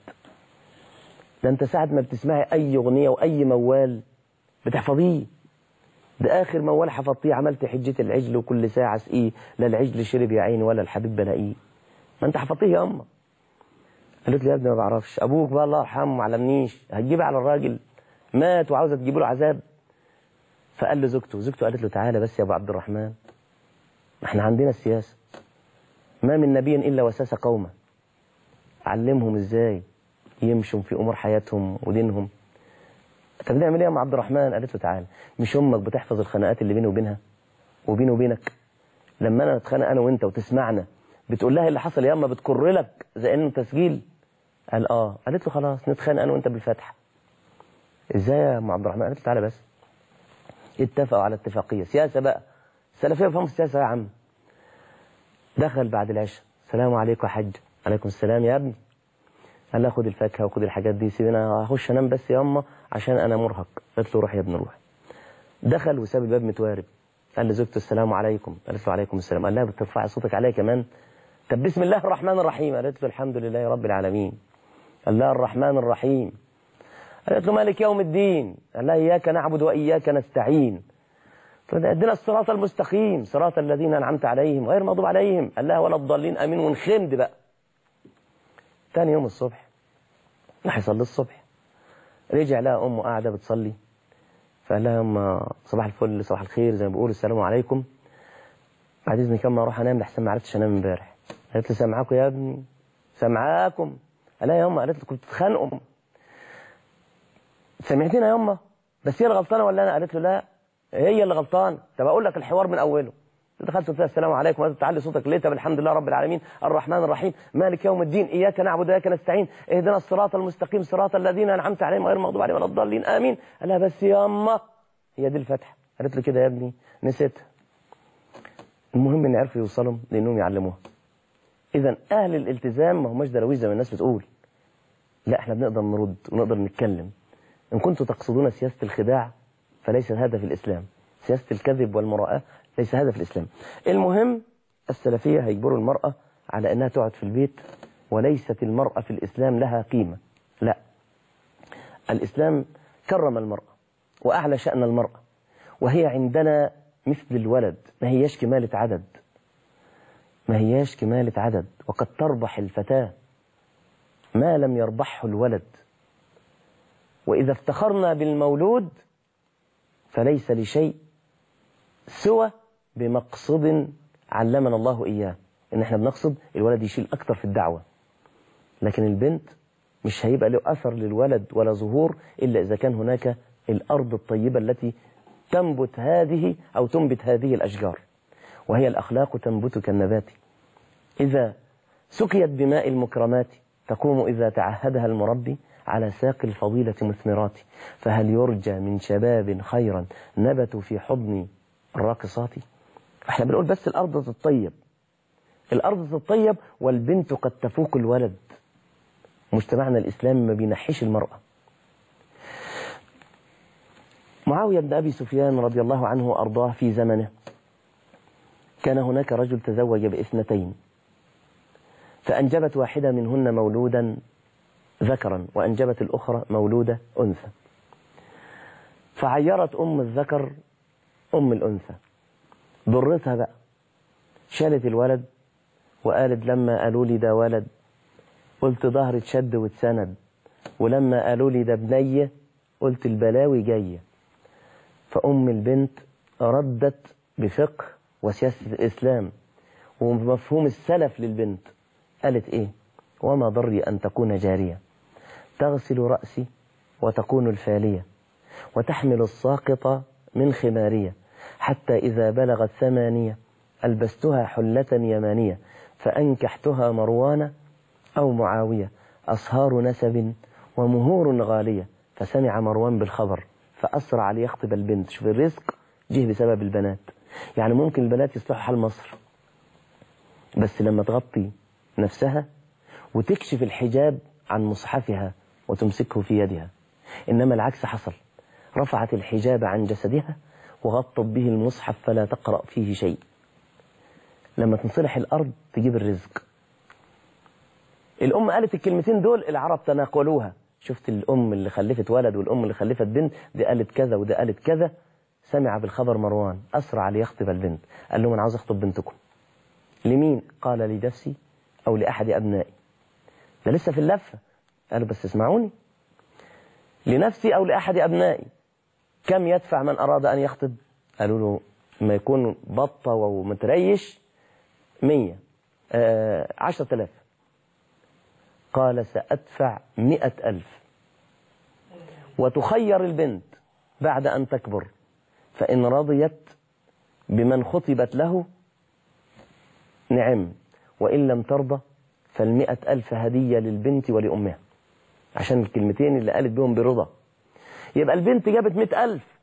Speaker 1: ده أنت ساعة ما بتسمعي أي أغنية وأي موال بتحفظيه. ده آخر موال حفظتيه عملت حجة العجل وكل ساعة سقيه، لا العجل شرب يا عيني ولا الحبيب بلاقيه. ما أنت حفظتيه يا أما. قالت لي يا ابني ما بعرفش. أبوك بقى الله يرحمه ما علمنيش، هتجيب على الراجل مات وعاوزة تجيب له عذاب. فقال له زوجته قالت له تعالى بس يا أبو عبد الرحمن، احنا عندنا السياسة، ما من نبي إلا وساس قومه، علمهم ازاي يمشوا في أمور حياتهم ودينهم. طب نعمل ايه يا ام عبد الرحمن؟ قالت له تعالى، مش امك بتحفظ الخناقات اللي بيني وبينها وبيني وبينك؟ لما انا اتخانق انا وانت وتسمعنا بتقول لها اللي حصل يا اما، بتكر لك زي انه تسجيل؟ قال اه. قالت له خلاص نتخانق انا وانت بالفاتحه. ازاي يا ام عبد الرحمن؟ قالت له تعالى بس. اتفقوا على اتفاقيه سياسه بقى، السلفيه بيفهموا السياسه يا عم. دخل بعد العشاء، السلام عليكم يا حاج. عليكم السلام يا ابني. قال لها خد الفاكهه وخد الحاجات دي، سيبنا هخش انام بس يا اما عشان انا مرهق. قالت له روح يا ابني روح. دخل وساب الباب متوارب. قال لزوجته السلام عليكم. قالت له عليكم السلام. قال لها بترفعي صوتك عليا كمان؟ طب بسم الله الرحمن الرحيم. قالت له الحمد لله رب العالمين. قال لها الرحمن الرحيم. قالت له مالك يوم الدين. قال لها اياك نعبد واياك نستعين. فادنا الصراط المستقيم صراط الذين انعمت عليهم غير المغضوب عليهم. قال لها ولا الضالين امين، ونخمد بقى. ثاني يوم الصبح راح يصلي الصبح، رجع لها امه قاعده بتصلي، فقال لها يا أم صباح الفل صباح الخير زي ما بيقولوا السلام عليكم، بعد اذنك كم اروح انام لحسن ما عرفتش انام امبارح. قالت له سامعاكم يا ابني سامعاكم. قال لها يا أم، قالت له كنت بتتخانقوا. سمعتينا يا أم، بس هي اللي غلطانه ولا انا؟ قالت له لا هي اللي غلطانه. طب اقول لك الحوار من اوله. دخلت قلت لها السلام عليكم، وانت تعلي صوتك ليه؟ طب الحمد لله رب العالمين الرحمن الرحيم مالك يوم الدين اياك نعبد واياك نستعين اهدنا الصراط المستقيم صراط الذين انعمت عليهم غير المغضوب عليهم ولا الضالين امين. قال لها بس يا أم هي دي الفاتحه. قالت له كده يا ابني نسيتها. المهم ان عرفوا يوصلوا لانهم يعلموها. اذا اهل الالتزام ما هماش درويش زي ما الناس بتقول، لا احنا بنقدر نرد ونقدر نتكلم. ان كنتم تقصدون سياسه الخداع فليس هذا في الاسلام، سياسه الكذب والمراءه ليس هذا في الاسلام. المهم السلفيه هيجبروا المراه على انها تقعد في البيت، وليست المراه في الاسلام لها قيمه، لا. الاسلام كرم المراه واعلى شان المراه، وهي عندنا مثل الولد، ما هياش كمالة عدد، ما هياش كمالة عدد. وقد تربح الفتاة ما لم يربحه الولد. وإذا افتخرنا بالمولود فليس لشيء سوى بمقصد علمنا الله إياه، إن احنا بنقصد الولد يشيل أكتر في الدعوة. لكن البنت مش هيبقى له أثر للولد ولا ظهور إلا إذا كان هناك الأرض الطيبة التي تنبت هذه الأشجار، وهي الأخلاق تنبت كالنبات. إذا سقيت بماء المكرمات تقوم إذا تعهدها المربي على ساق الفضيلة مثمرات. فهل يرجى من شباب خيرا نبتوا في حضن الراقصات؟ احنا بنقول بس الأرض تتطيب، الأرض تتطيب والبنت قد تفوق الولد. مجتمعنا الإسلامي ما بينحيش المرأة. معاوية بن أبي سفيان رضي الله عنه وأرضاه في زمنه كان هناك رجل تزوج باثنتين، فأنجبت واحدة منهن مولودا ذكرا وأنجبت الأخرى مولودة أنثى. فعيرت أم الذكر أم الأنثى، ضرتها بقى، شالت الولد وقالت لما قالوا لي ده ولد قلت ظهري اتشد واتسند، ولما قالوا لي ده بنية قلت البلاوي جاية. فأم البنت ردت بفقه وسياسة الإسلام ومفهوم السلف للبنت. قالت إيه؟ وما ضري أن تكون جارية تغسل رأسي وتكون الفالية وتحمل الساقط من خمارية حتى إذا بلغت 8 ألبستها حلة يمانية فأنكحتها مروان أو معاوية أصهار نسب ومهور غالية. فسمع مروان بالخبر فأسرع ليخطب البنت. شوف الرزق جه بسبب البنات. يعني ممكن البنات يصلحوا حال مصر بس لما تغطي نفسها وتكشف الحجاب عن مصحفها وتمسكه في يدها. إنما العكس حصل، رفعت الحجاب عن جسدها وغطت به المصحف فلا تقرأ فيه شيء. لما تنصلح الأرض تجيب الرزق. الأم قالت الكلمتين دول العرب تناقلوها. شفت الأم اللي خلفت ولد والأم اللي خلفت بنت، دي قالت كذا وده قالت كذا. سمع بالخبر مروان أسرع ليخطب البنت. قال لهم أنا عاوز أخطب بنتكم. لمين؟ قال لنفسي أو لأحد أبنائي. ده لسه في اللفة. قالوا بس اسمعوني، لنفسي أو لأحد أبنائي. كم يدفع من أراد أن يخطب؟ قالوا له ما يكون بطة ومتريش 100 10,000. قال سأدفع 100,000 وتخير البنت بعد أن تكبر، فإن رضيت بمن خطبت له نعم، وإن لم ترضى ف100,000 هدية للبنت ولأمها. عشان الكلمتين اللي قالت بهم برضا. يبقى البنت جابت 100,000.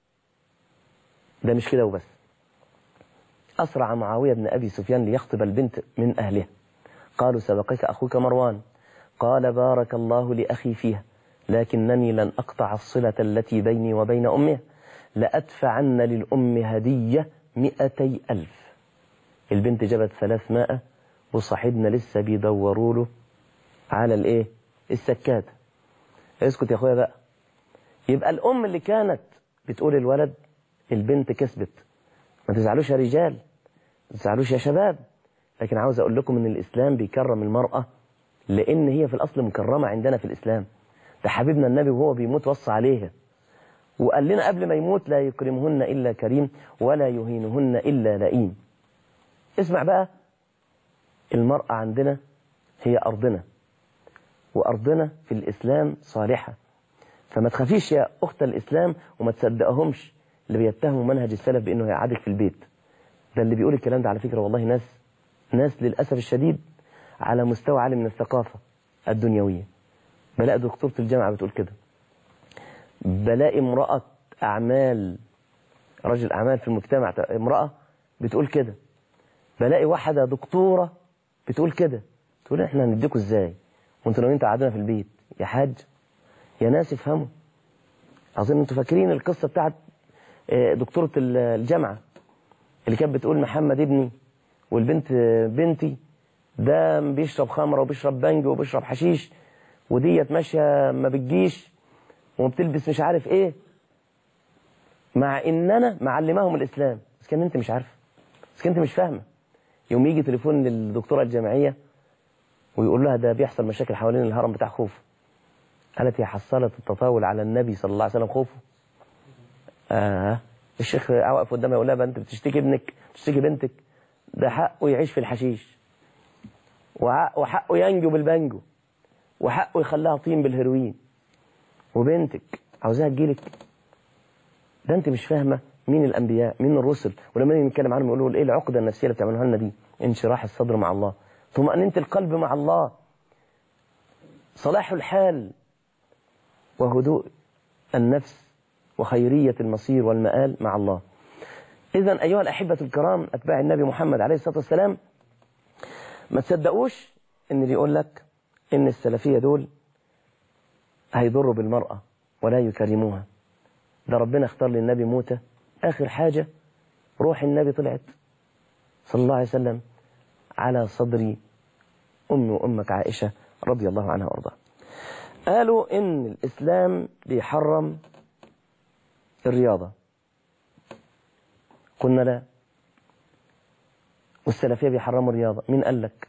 Speaker 1: ده مش كده وبس، أسرع معاوية بن أبي سفيان ليخطب البنت من أهلها. قالوا سبقك أخوك مروان. قال بارك الله لأخي فيها لكنني لن أقطع الصلة التي بيني وبين أمها، لأدفعن للأم هدية 200,000. البنت جابت 300 وصاحبنا لسه بيدوروا له على الايه السكات. اسكت يا اخويا بقى. يبقى الأم اللي كانت بتقول الولد البنت كسبت. ما تزعلوش يا رجال، ما تزعلوش يا شباب، لكن عاوز أقول لكم إن الإسلام بيكرم المرأة لأن هي في الأصل مكرمة عندنا في الإسلام. ده حبيبنا النبي وهو بيموت وصى عليها وقال لنا قبل ما يموت لا يكرمهن إلا كريم ولا يهينهن إلا لئيم. اسمع بقى، المرأة عندنا هي أرضنا، وأرضنا في الإسلام صالحة. فما تخافيش يا أخت الإسلام وما تصدقهمش اللي بيتهموا منهج السلف بأنه يقعدك في البيت. ده اللي بيقول الكلام ده على فكرة والله ناس للأسف الشديد على مستوى عالي من الثقافة الدنيوية. بلاقي دكتورة الجامعة بتقول كده، بلاقي امرأة أعمال، رجل أعمال في المجتمع امرأة بتقول كده، بلاقي واحدة دكتورة بتقول كده. تقول احنا هنديكوا ازاي وانتوا ناويين تقعدونا في البيت؟ يا حاج يا ناس افهموا. أظن انتوا فاكرين القصة بتاعت دكتورة الجامعة اللي كانت بتقول محمد ابني والبنت بنتي ده بيشرب خمرة وبيشرب بنج وبيشرب حشيش، وديت ماشية ما بتجيش وبتلبس مش عارف ايه، مع اننا معلماهم الاسلام. بس كان انت مش عارفه، بس كان انت مش فاهمه. يوم يجي تليفون للدكتورة الجامعية ويقول لها ده بيحصل مشاكل حوالين الهرم بتاع خوفو. قالت هي حصلت التطاول على النبي صلى الله عليه وسلم خوفو؟ الشيخ واقف قدامها يقول لها انت بتشتكي ابنك، بتشتكي بنتك، ده حقه يعيش في الحشيش، وحقه ينجو بالبنجو، وحقه يخليها طين بالهيروين، وبنتك عاوزاها تجيلك. ده انت مش فاهمه مين الانبياء مين الرسل. ولما نتكلم عنهم يقولوا ايه العقده النفسيه اللي بتعملوها لنا دي؟ انشراح الصدر مع الله، طمأنينة القلب مع الله، صلاح الحال وهدوء النفس وخيرية المصير والمآل مع الله. إذن أيها الأحبة الكرام أتباع النبي محمد عليه الصلاة والسلام، ما تصدقوش إن اللي يقول لك إن السلفية دول هيضروا بالمرأة ولا يكرموها. ده ربنا اختار للنبي موتة آخر حاجة، روح النبي طلعت صلى الله عليه وسلم على صدر أمي وأمك عائشة رضي الله عنها وارضاها. قالوا إن الإسلام بيحرم الرياضة، قلنا لا. والسلفية بيحرموا الرياضة، مين قال لك؟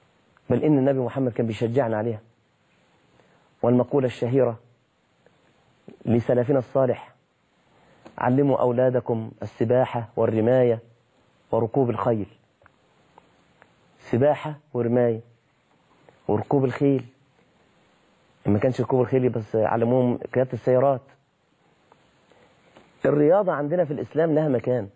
Speaker 1: بل إن النبي محمد كان بيشجعنا عليها. والمقولة الشهيرة لسلفنا الصالح: علموا أولادكم السباحة والرماية وركوب الخيل. سباحة ورماية وركوب الخيل. ما كانش ركوب الخيل بس، علموهم قيادة السيارات. الرياضة عندنا في الإسلام لها مكان،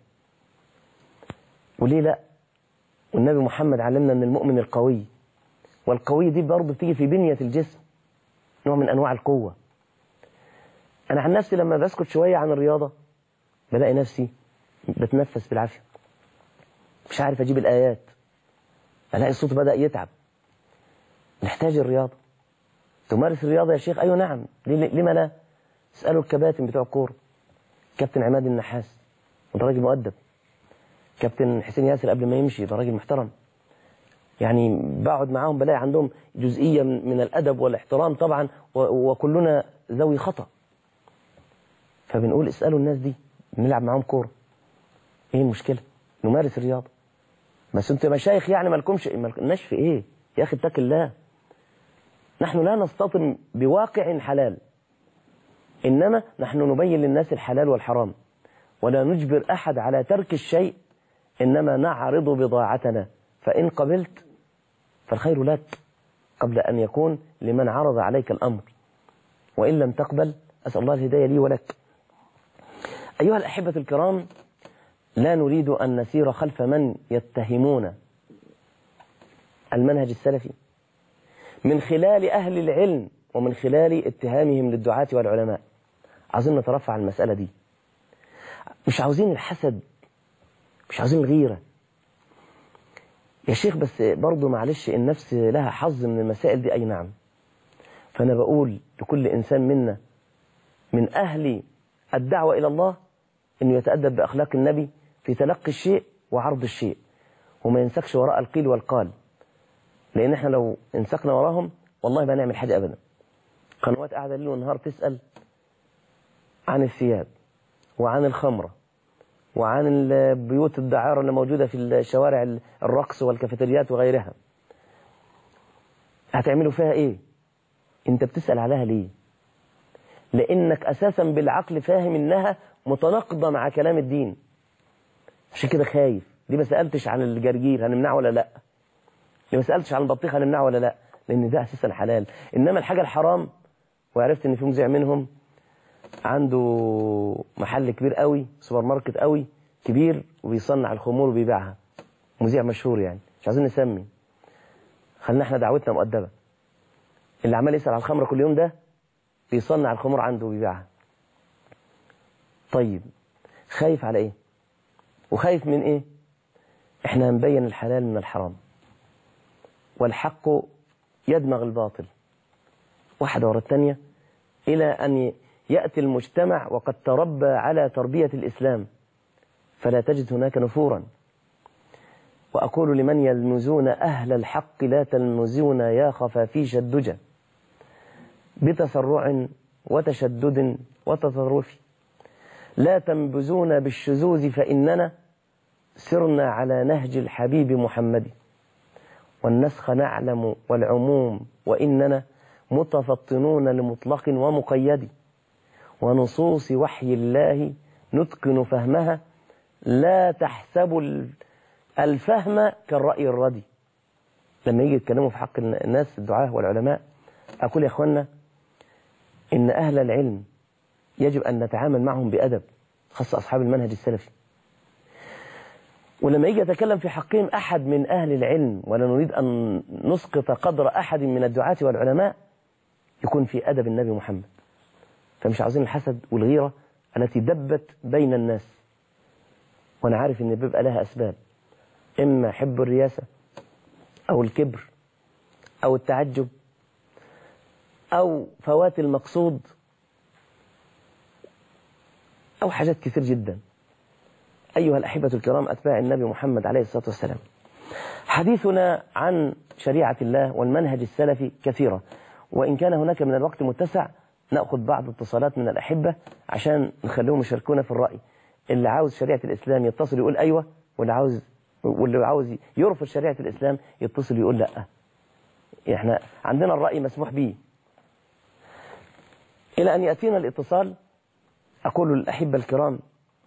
Speaker 1: وليه لا؟ والنبي محمد علمنا أن المؤمن القوي، والقوي دي برضه بتيجي في بنية الجسم، نوع من أنواع القوة. أنا عن نفسي لما بسكت شوية عن الرياضة بلاقي نفسي بتنفس بالعافية، مش عارف أجيب الآيات، ألاقي الصوت بدأ يتعب. نحتاج الرياضة. تمارس الرياضة يا شيخ؟ أيوة نعم، لما لا؟ اسألوا الكباتن بتوع الكورة. كابتن عماد النحاس وده راجل مؤدب، كابتن حسين ياسر قبل ما يمشي ده راجل محترم. يعني بقعد معاهم بلاقي عندهم جزئية من الأدب والاحترام طبعا، وكلنا ذوي خطأ. فبنقول اسألوا الناس دي، نلعب معاهم كورة، ايه المشكلة؟ نمارس الرياضة. بس انتوا مشايخ يعني مالكمش في ايه يا اخي؟ اتق الله. نحن لا نستطم بواقع حلال، إنما نحن نبين للناس الحلال والحرام، ولا نجبر أحد على ترك الشيء، إنما نعرض بضاعتنا، فإن قبلت فالخير لك قبل أن يكون لمن عرض عليك الأمر، وإن لم تقبل أسأل الله الهداية لي ولك. أيها الأحبة الكرام، لا نريد أن نسير خلف من يتهمون المنهج السلفي من خلال أهل العلم ومن خلال اتهامهم للدعاة والعلماء. عاوزين نترفع عن المسألة دي، مش عاوزين الحسد، مش عاوزين الغيرة يا شيخ. بس برضو معلش، النفس لها حظ من المسائل دي، أي نعم. فأنا بقول لكل إنسان منا من أهل الدعوة إلى الله أنه يتأدب بأخلاق النبي في تلقي الشيء وعرض الشيء، وما ينسكش وراء القيل والقال، لأن احنا لو انسكنا وراهم والله ما نعمل حاجة أبدا. قنوات قاعدة ليل ونهار تسأل عن الثياب وعن الخمرة وعن البيوت الدعارة اللي موجودة في الشوارع، الرقص والكافيتريات وغيرها. هتعملوا فيها ايه؟ انت بتسأل عليها ليه؟ لانك اساسا بالعقل فاهم انها متناقضة مع كلام الدين، عشان كده خايف. ليه ما سألتش عن الجرجير هنمنعه ولا لا؟ ليه ما سألتش عن البطيخ هنمنعه ولا لا؟ لان ده اساسا حلال. انما الحاجة الحرام، وعرفت ان في مذيع منهم عنده محل كبير قوي، سوبر ماركت قوي كبير، وبيصنع الخمور وبيبيعها، مذيع مشهور يعني، مش عايزين نسمي، خلينا احنا دعوتنا مؤدبة. اللي عمال يسأل على الخمرة كل يوم ده بيصنع الخمور عنده وبيبيعها. طيب خايف على ايه؟ وخايف من ايه؟ احنا هنبين الحلال من الحرام، والحق يدمغ الباطل واحدة ورا الثانية، إلى أن يأتي المجتمع وقد تربى على تربية الإسلام، فلا تجد هناك نفورا. وأقول لمن يلمزون أهل الحق: لا تلمزون يا خفافيش الدجى بتسرع وتشدد وتطرف، لا تنبزون بالشذوذ فإننا سرنا على نهج الحبيب محمد، والنسخ نعلم والعموم وإننا متفطنون لمطلق ومقيد، ونصوص وحي الله نتقن فهمها، لا تحسبوا الفهم كالرأي الردي. لما يجي يتكلموا في حق الناس الدعاة والعلماء، أقول يا أخوانا إن أهل العلم يجب أن نتعامل معهم بأدب، خاصة أصحاب المنهج السلفي. ولما يجي يتكلم في حقهم أحد من أهل العلم، ولا نريد أن نسقط قدر أحد من الدعاة والعلماء، يكون في أدب النبي محمد. فمش عاوزين الحسد والغيرة التي دبت بين الناس، وأنا عارف إن بيبقى لها أسباب، إما حب الرياسة أو الكبر أو التعجب أو فوات المقصود أو حاجات كثير جدا. أيها الأحبة الكرام أتباع النبي محمد عليه الصلاة والسلام، حديثنا عن شريعة الله والمنهج السلفي كثيرة، وإن كان هناك من الوقت متسع نأخذ بعض الاتصالات من الأحبة عشان نخليهم يشاركونا في الرأي. اللي عاوز شريعة الإسلام يتصل يقول أيوة، واللي عاوز يرفض شريعة الإسلام يتصل يقول لأ. احنا عندنا الرأي مسموح به. إلى أن يأتينا الاتصال أقول الأحبة الكرام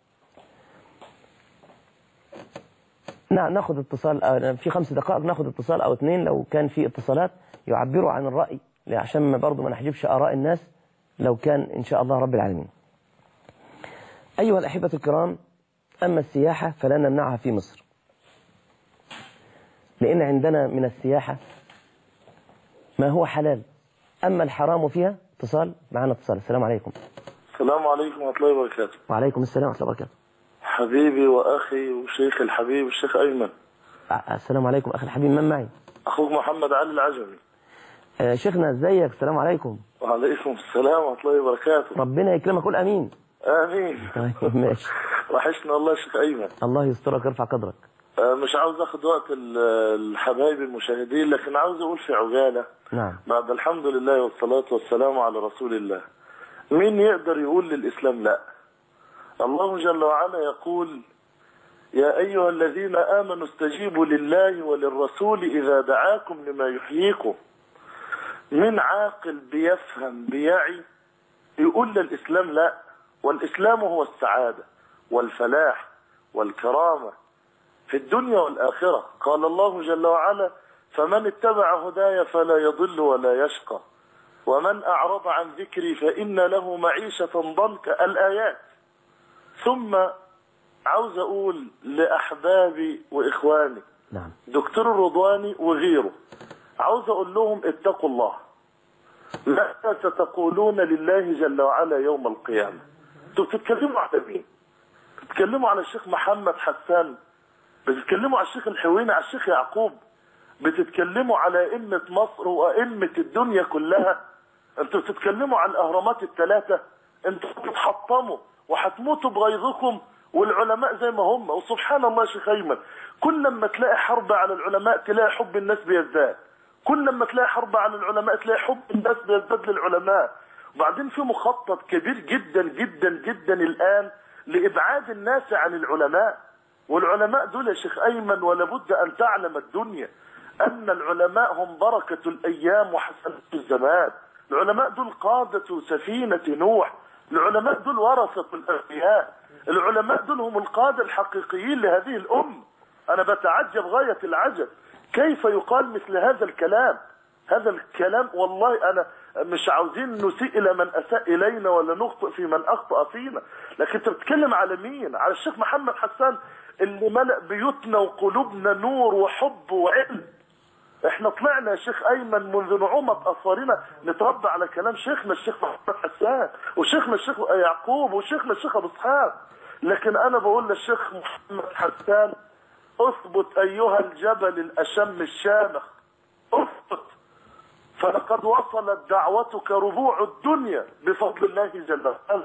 Speaker 1: ناخذ اتصال في 5 دقائق، ناخذ اتصال أو 2 لو كان في اتصالات يعبروا عن الرأي، عشان برضو ما نحجبش آراء الناس لو كان إن شاء الله رب العالمين. أيها الأحبة الكرام، أما السياحة فلا نمنعها في مصر، لأن عندنا من السياحة ما هو حلال، أما الحرام فيها. اتصال معنا، اتصال. السلام عليكم.
Speaker 2: السلام عليكم ورحمة الله وبركاته.
Speaker 1: وعليكم السلام ورحمة الله وبركاته.
Speaker 2: حبيبي وأخي وشيخ الحبيب الشيخ أيمن.
Speaker 1: السلام عليكم أخي الحبيب، من معي؟
Speaker 2: أخوك محمد علي العجمي.
Speaker 1: شيخنا ازيك؟ السلام عليكم.
Speaker 2: وعليكم السلام ورحمة الله وبركاته.
Speaker 1: ربنا يكرمك، قول امين.
Speaker 2: امين.
Speaker 1: طيب ماشي.
Speaker 2: وحشنا والله يا شيخ ايمن.
Speaker 1: الله يسترك ويرفع قدرك.
Speaker 2: مش عاوز اخد وقت الحبايب المشاهدين، لكن عاوز اقول في عجالة.
Speaker 1: نعم.
Speaker 2: بعد الحمد لله والصلاة والسلام على رسول الله، مين يقدر يقول للإسلام لا؟ الله جل وعلا يقول: يا أيها الذين آمنوا استجيبوا لله وللرسول إذا دعاكم لما يحييكم. من عاقل بيفهم بيعي يقول للإسلام لا؟ والإسلام هو السعادة والفلاح والكرامة في الدنيا والآخرة. قال الله جل وعلا: فمن اتبع هداي فلا يضل ولا يشقى ومن أعرض عن ذكري فإن له معيشة ضنكا. الآيات. ثم عاوز أقول لأحبابي وإخواني،
Speaker 1: نعم،
Speaker 2: دكتور الرضواني وغيره، عاوز أقول لهم اتقوا الله. ماذا ستقولون لله جل وعلا يوم القيامة؟ انتوا بتتكلموا على مين؟ بتتكلموا على الشيخ محمد حسان؟ بتتكلموا على الشيخ الحويني، على الشيخ يعقوب؟ بتتكلموا على أئمة مصر وأئمة الدنيا كلها؟ انتوا بتتكلموا عن الأهرامات ال3؟ انتوا بتحطموا وهتموتوا بغيظكم، والعلماء زي ما هم. وسبحان الله يا شيخ أيمن، كل لما تلاقي حرب على العلماء تلاقي حب الناس بيزداد، كل لما تلاقي حرب على العلماء تلاقي حب الناس بيزداد للعلماء. وبعدين في مخطط كبير جدا جدا جدا الآن لإبعاد الناس عن العلماء. والعلماء دول يا شيخ أيمن، ولا بد أن تعلم الدنيا أن العلماء هم بركة الأيام وحسنة الزمان. العلماء دول قادة سفينة نوح، العلماء دول ورثة الأنبياء، العلماء دول هم القادة الحقيقيين لهذه الأمة. أنا بتعجب غاية العجب كيف يقال مثل هذا الكلام. هذا الكلام والله أنا مش عاوزين نسيء إلى من أساء إلينا ولا نخطئ في من أخطأ فينا، لكن أنت بتتكلم على مين؟ على الشيخ محمد حسان اللي ملأ بيوتنا وقلوبنا نور وحب وعلم. احنا طلعنا يا شيخ أيمن منذ نعومة أظفارنا نتربى على كلام شيخنا الشيخ محمد حسان وشيخنا الشيخ يعقوب وشيخنا الشيخ أبو إسحاق. لكن أنا بقول للشيخ محمد حسان: اثبت أيها الجبل الأشم الشامخ، اثبت، فلقد وصلت دعوتك ربوع الدنيا بفضل الله جل وعلا.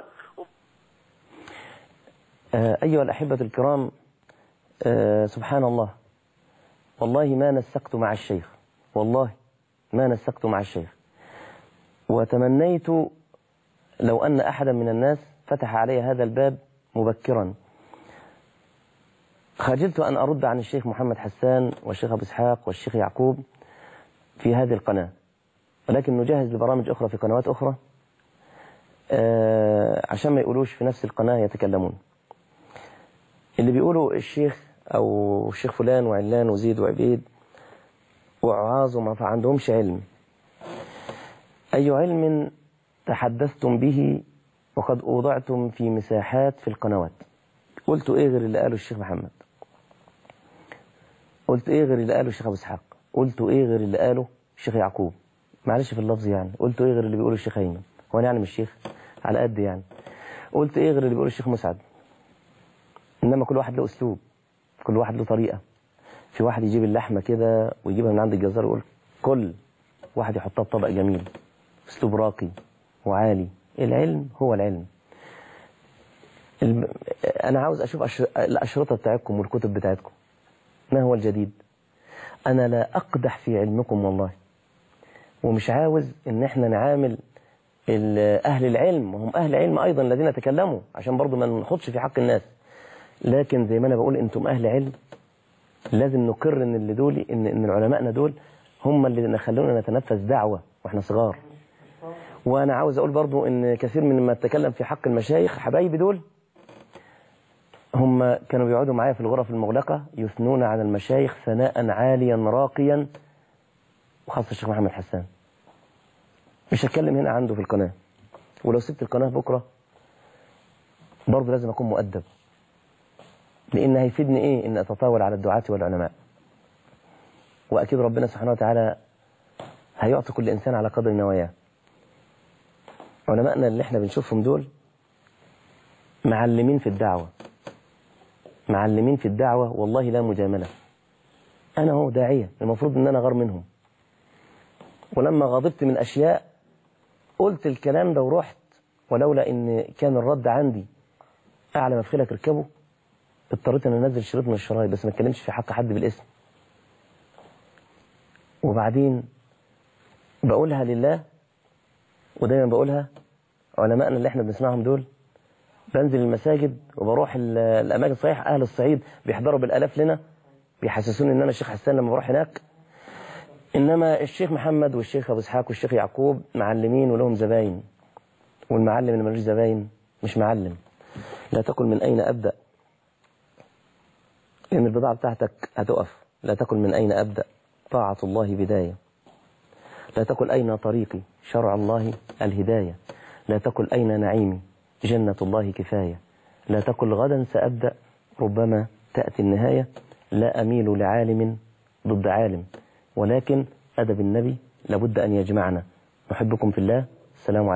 Speaker 1: أيها الأحبة الكرام، سبحان الله، والله ما نسقت مع الشيخ، والله ما نسقت مع الشيخ، وتمنيت لو أن أحدا من الناس فتح علي هذا الباب مبكرا. خجلت أن أرد عن الشيخ محمد حسان والشيخ أبو إسحاق والشيخ يعقوب في هذه القناة، ولكن نجهز لبرامج أخرى في قنوات أخرى عشان ما يقولوش في نفس القناة يتكلمون. اللي بيقولوا الشيخ أو الشيخ فلان وعلان وزيد وعبيد وعاظ وما عندهمش علم. أي علم تحدثتم به وقد أوضعتم في مساحات في القنوات؟ قلت إيه غير اللي قاله الشيخ محمد؟ قلت إيه غير اللي قاله الشيخ أبو إسحاق؟ قلت إيه غير اللي قاله الشيخ يعقوب؟ معلش في اللفظ يعني. قلت إيه غير اللي بيقوله الشيخ أيمن؟ هو أنا يعني مش شيخ على قد يعني. قلت إيه غير اللي بيقوله الشيخ مسعد؟ إنما كل واحد له أسلوب، كل واحد له طريقة. في واحد يجيب اللحمة كده ويجيبها من عند الجزار ويقول كل واحد يحطها بطبق جميل، أسلوب راقي وعالي. العلم هو العلم. أنا عاوز أشوف الأشرطة بتاعتكم والكتب بتاعتكم، ما هو الجديد؟ أنا لا أقدح في علمكم والله، ومش عاوز إن احنا نعامل أهل العلم وهم أهل علم أيضا الذين تكلموا عشان برضو ما نخدش في حق الناس، لكن زي ما أنا بقول أنتم أهل علم لازم نقر إن اللي دول إن علمائنا دول هم اللي خلونا نتنفذ دعوة وإحنا صغار، وأنا عاوز أقول برضو إن كثير من ما اتكلم في حق المشايخ حبايبي دول هم كانوا بيقعدوا معايا في الغرف المغلقة يثنون على المشايخ ثناء عاليا راقيا، وخاصة الشيخ محمد حسان. مش هتكلم هنا عنده في القناة، ولو سبت القناة بكرة برضو لازم أكون مؤدب، لأن هيفيدني إيه إن أتطاول على الدعاة والعلماء. وأكيد ربنا سبحانه وتعالى هيعطي كل إنسان على قدر نواياه. علماءنا اللي احنا بنشوفهم دول معلمين في الدعوة، معلمين في الدعوة والله لا مجاملة. أنا هو داعية، المفروض أن أنا غار منهم، ولما غضبت من أشياء قلت الكلام ده ورحت، ولولا أن كان الرد عندي أعلى ما في خيلك اركبه اضطريت أن أنزل شريط من الشرايط، بس ما اتكلمش في حق حد بالاسم. وبعدين بقولها لله، ودايما بقولها علماءنا اللي احنا بنسمعهم دول، بنزل المساجد وبروح الأماكن. صحيح أهل الصعيد بيحضروا بالآلاف لنا، بيحسسوني إن أنا الشيخ حسان لما بروح هناك، إنما الشيخ محمد والشيخ أبو إسحاق والشيخ يعقوب معلمين ولهم زباين، والمعلم اللي ملوش زباين مش معلم. لا تقل من أين أبدأ، لأن البضاعة بتاعتك هتقف. لا تقل من أين أبدأ، طاعة الله بداية. لا تقل أين طريقي، شرع الله الهداية. لا تقل أين نعيمي، جنة الله كفاية. لا تقل غدا سأبدأ، ربما تأتي النهاية. لا أميل لعالم ضد عالم، ولكن أدب النبي لابد أن يجمعنا. نحبكم في الله. السلام عليكم.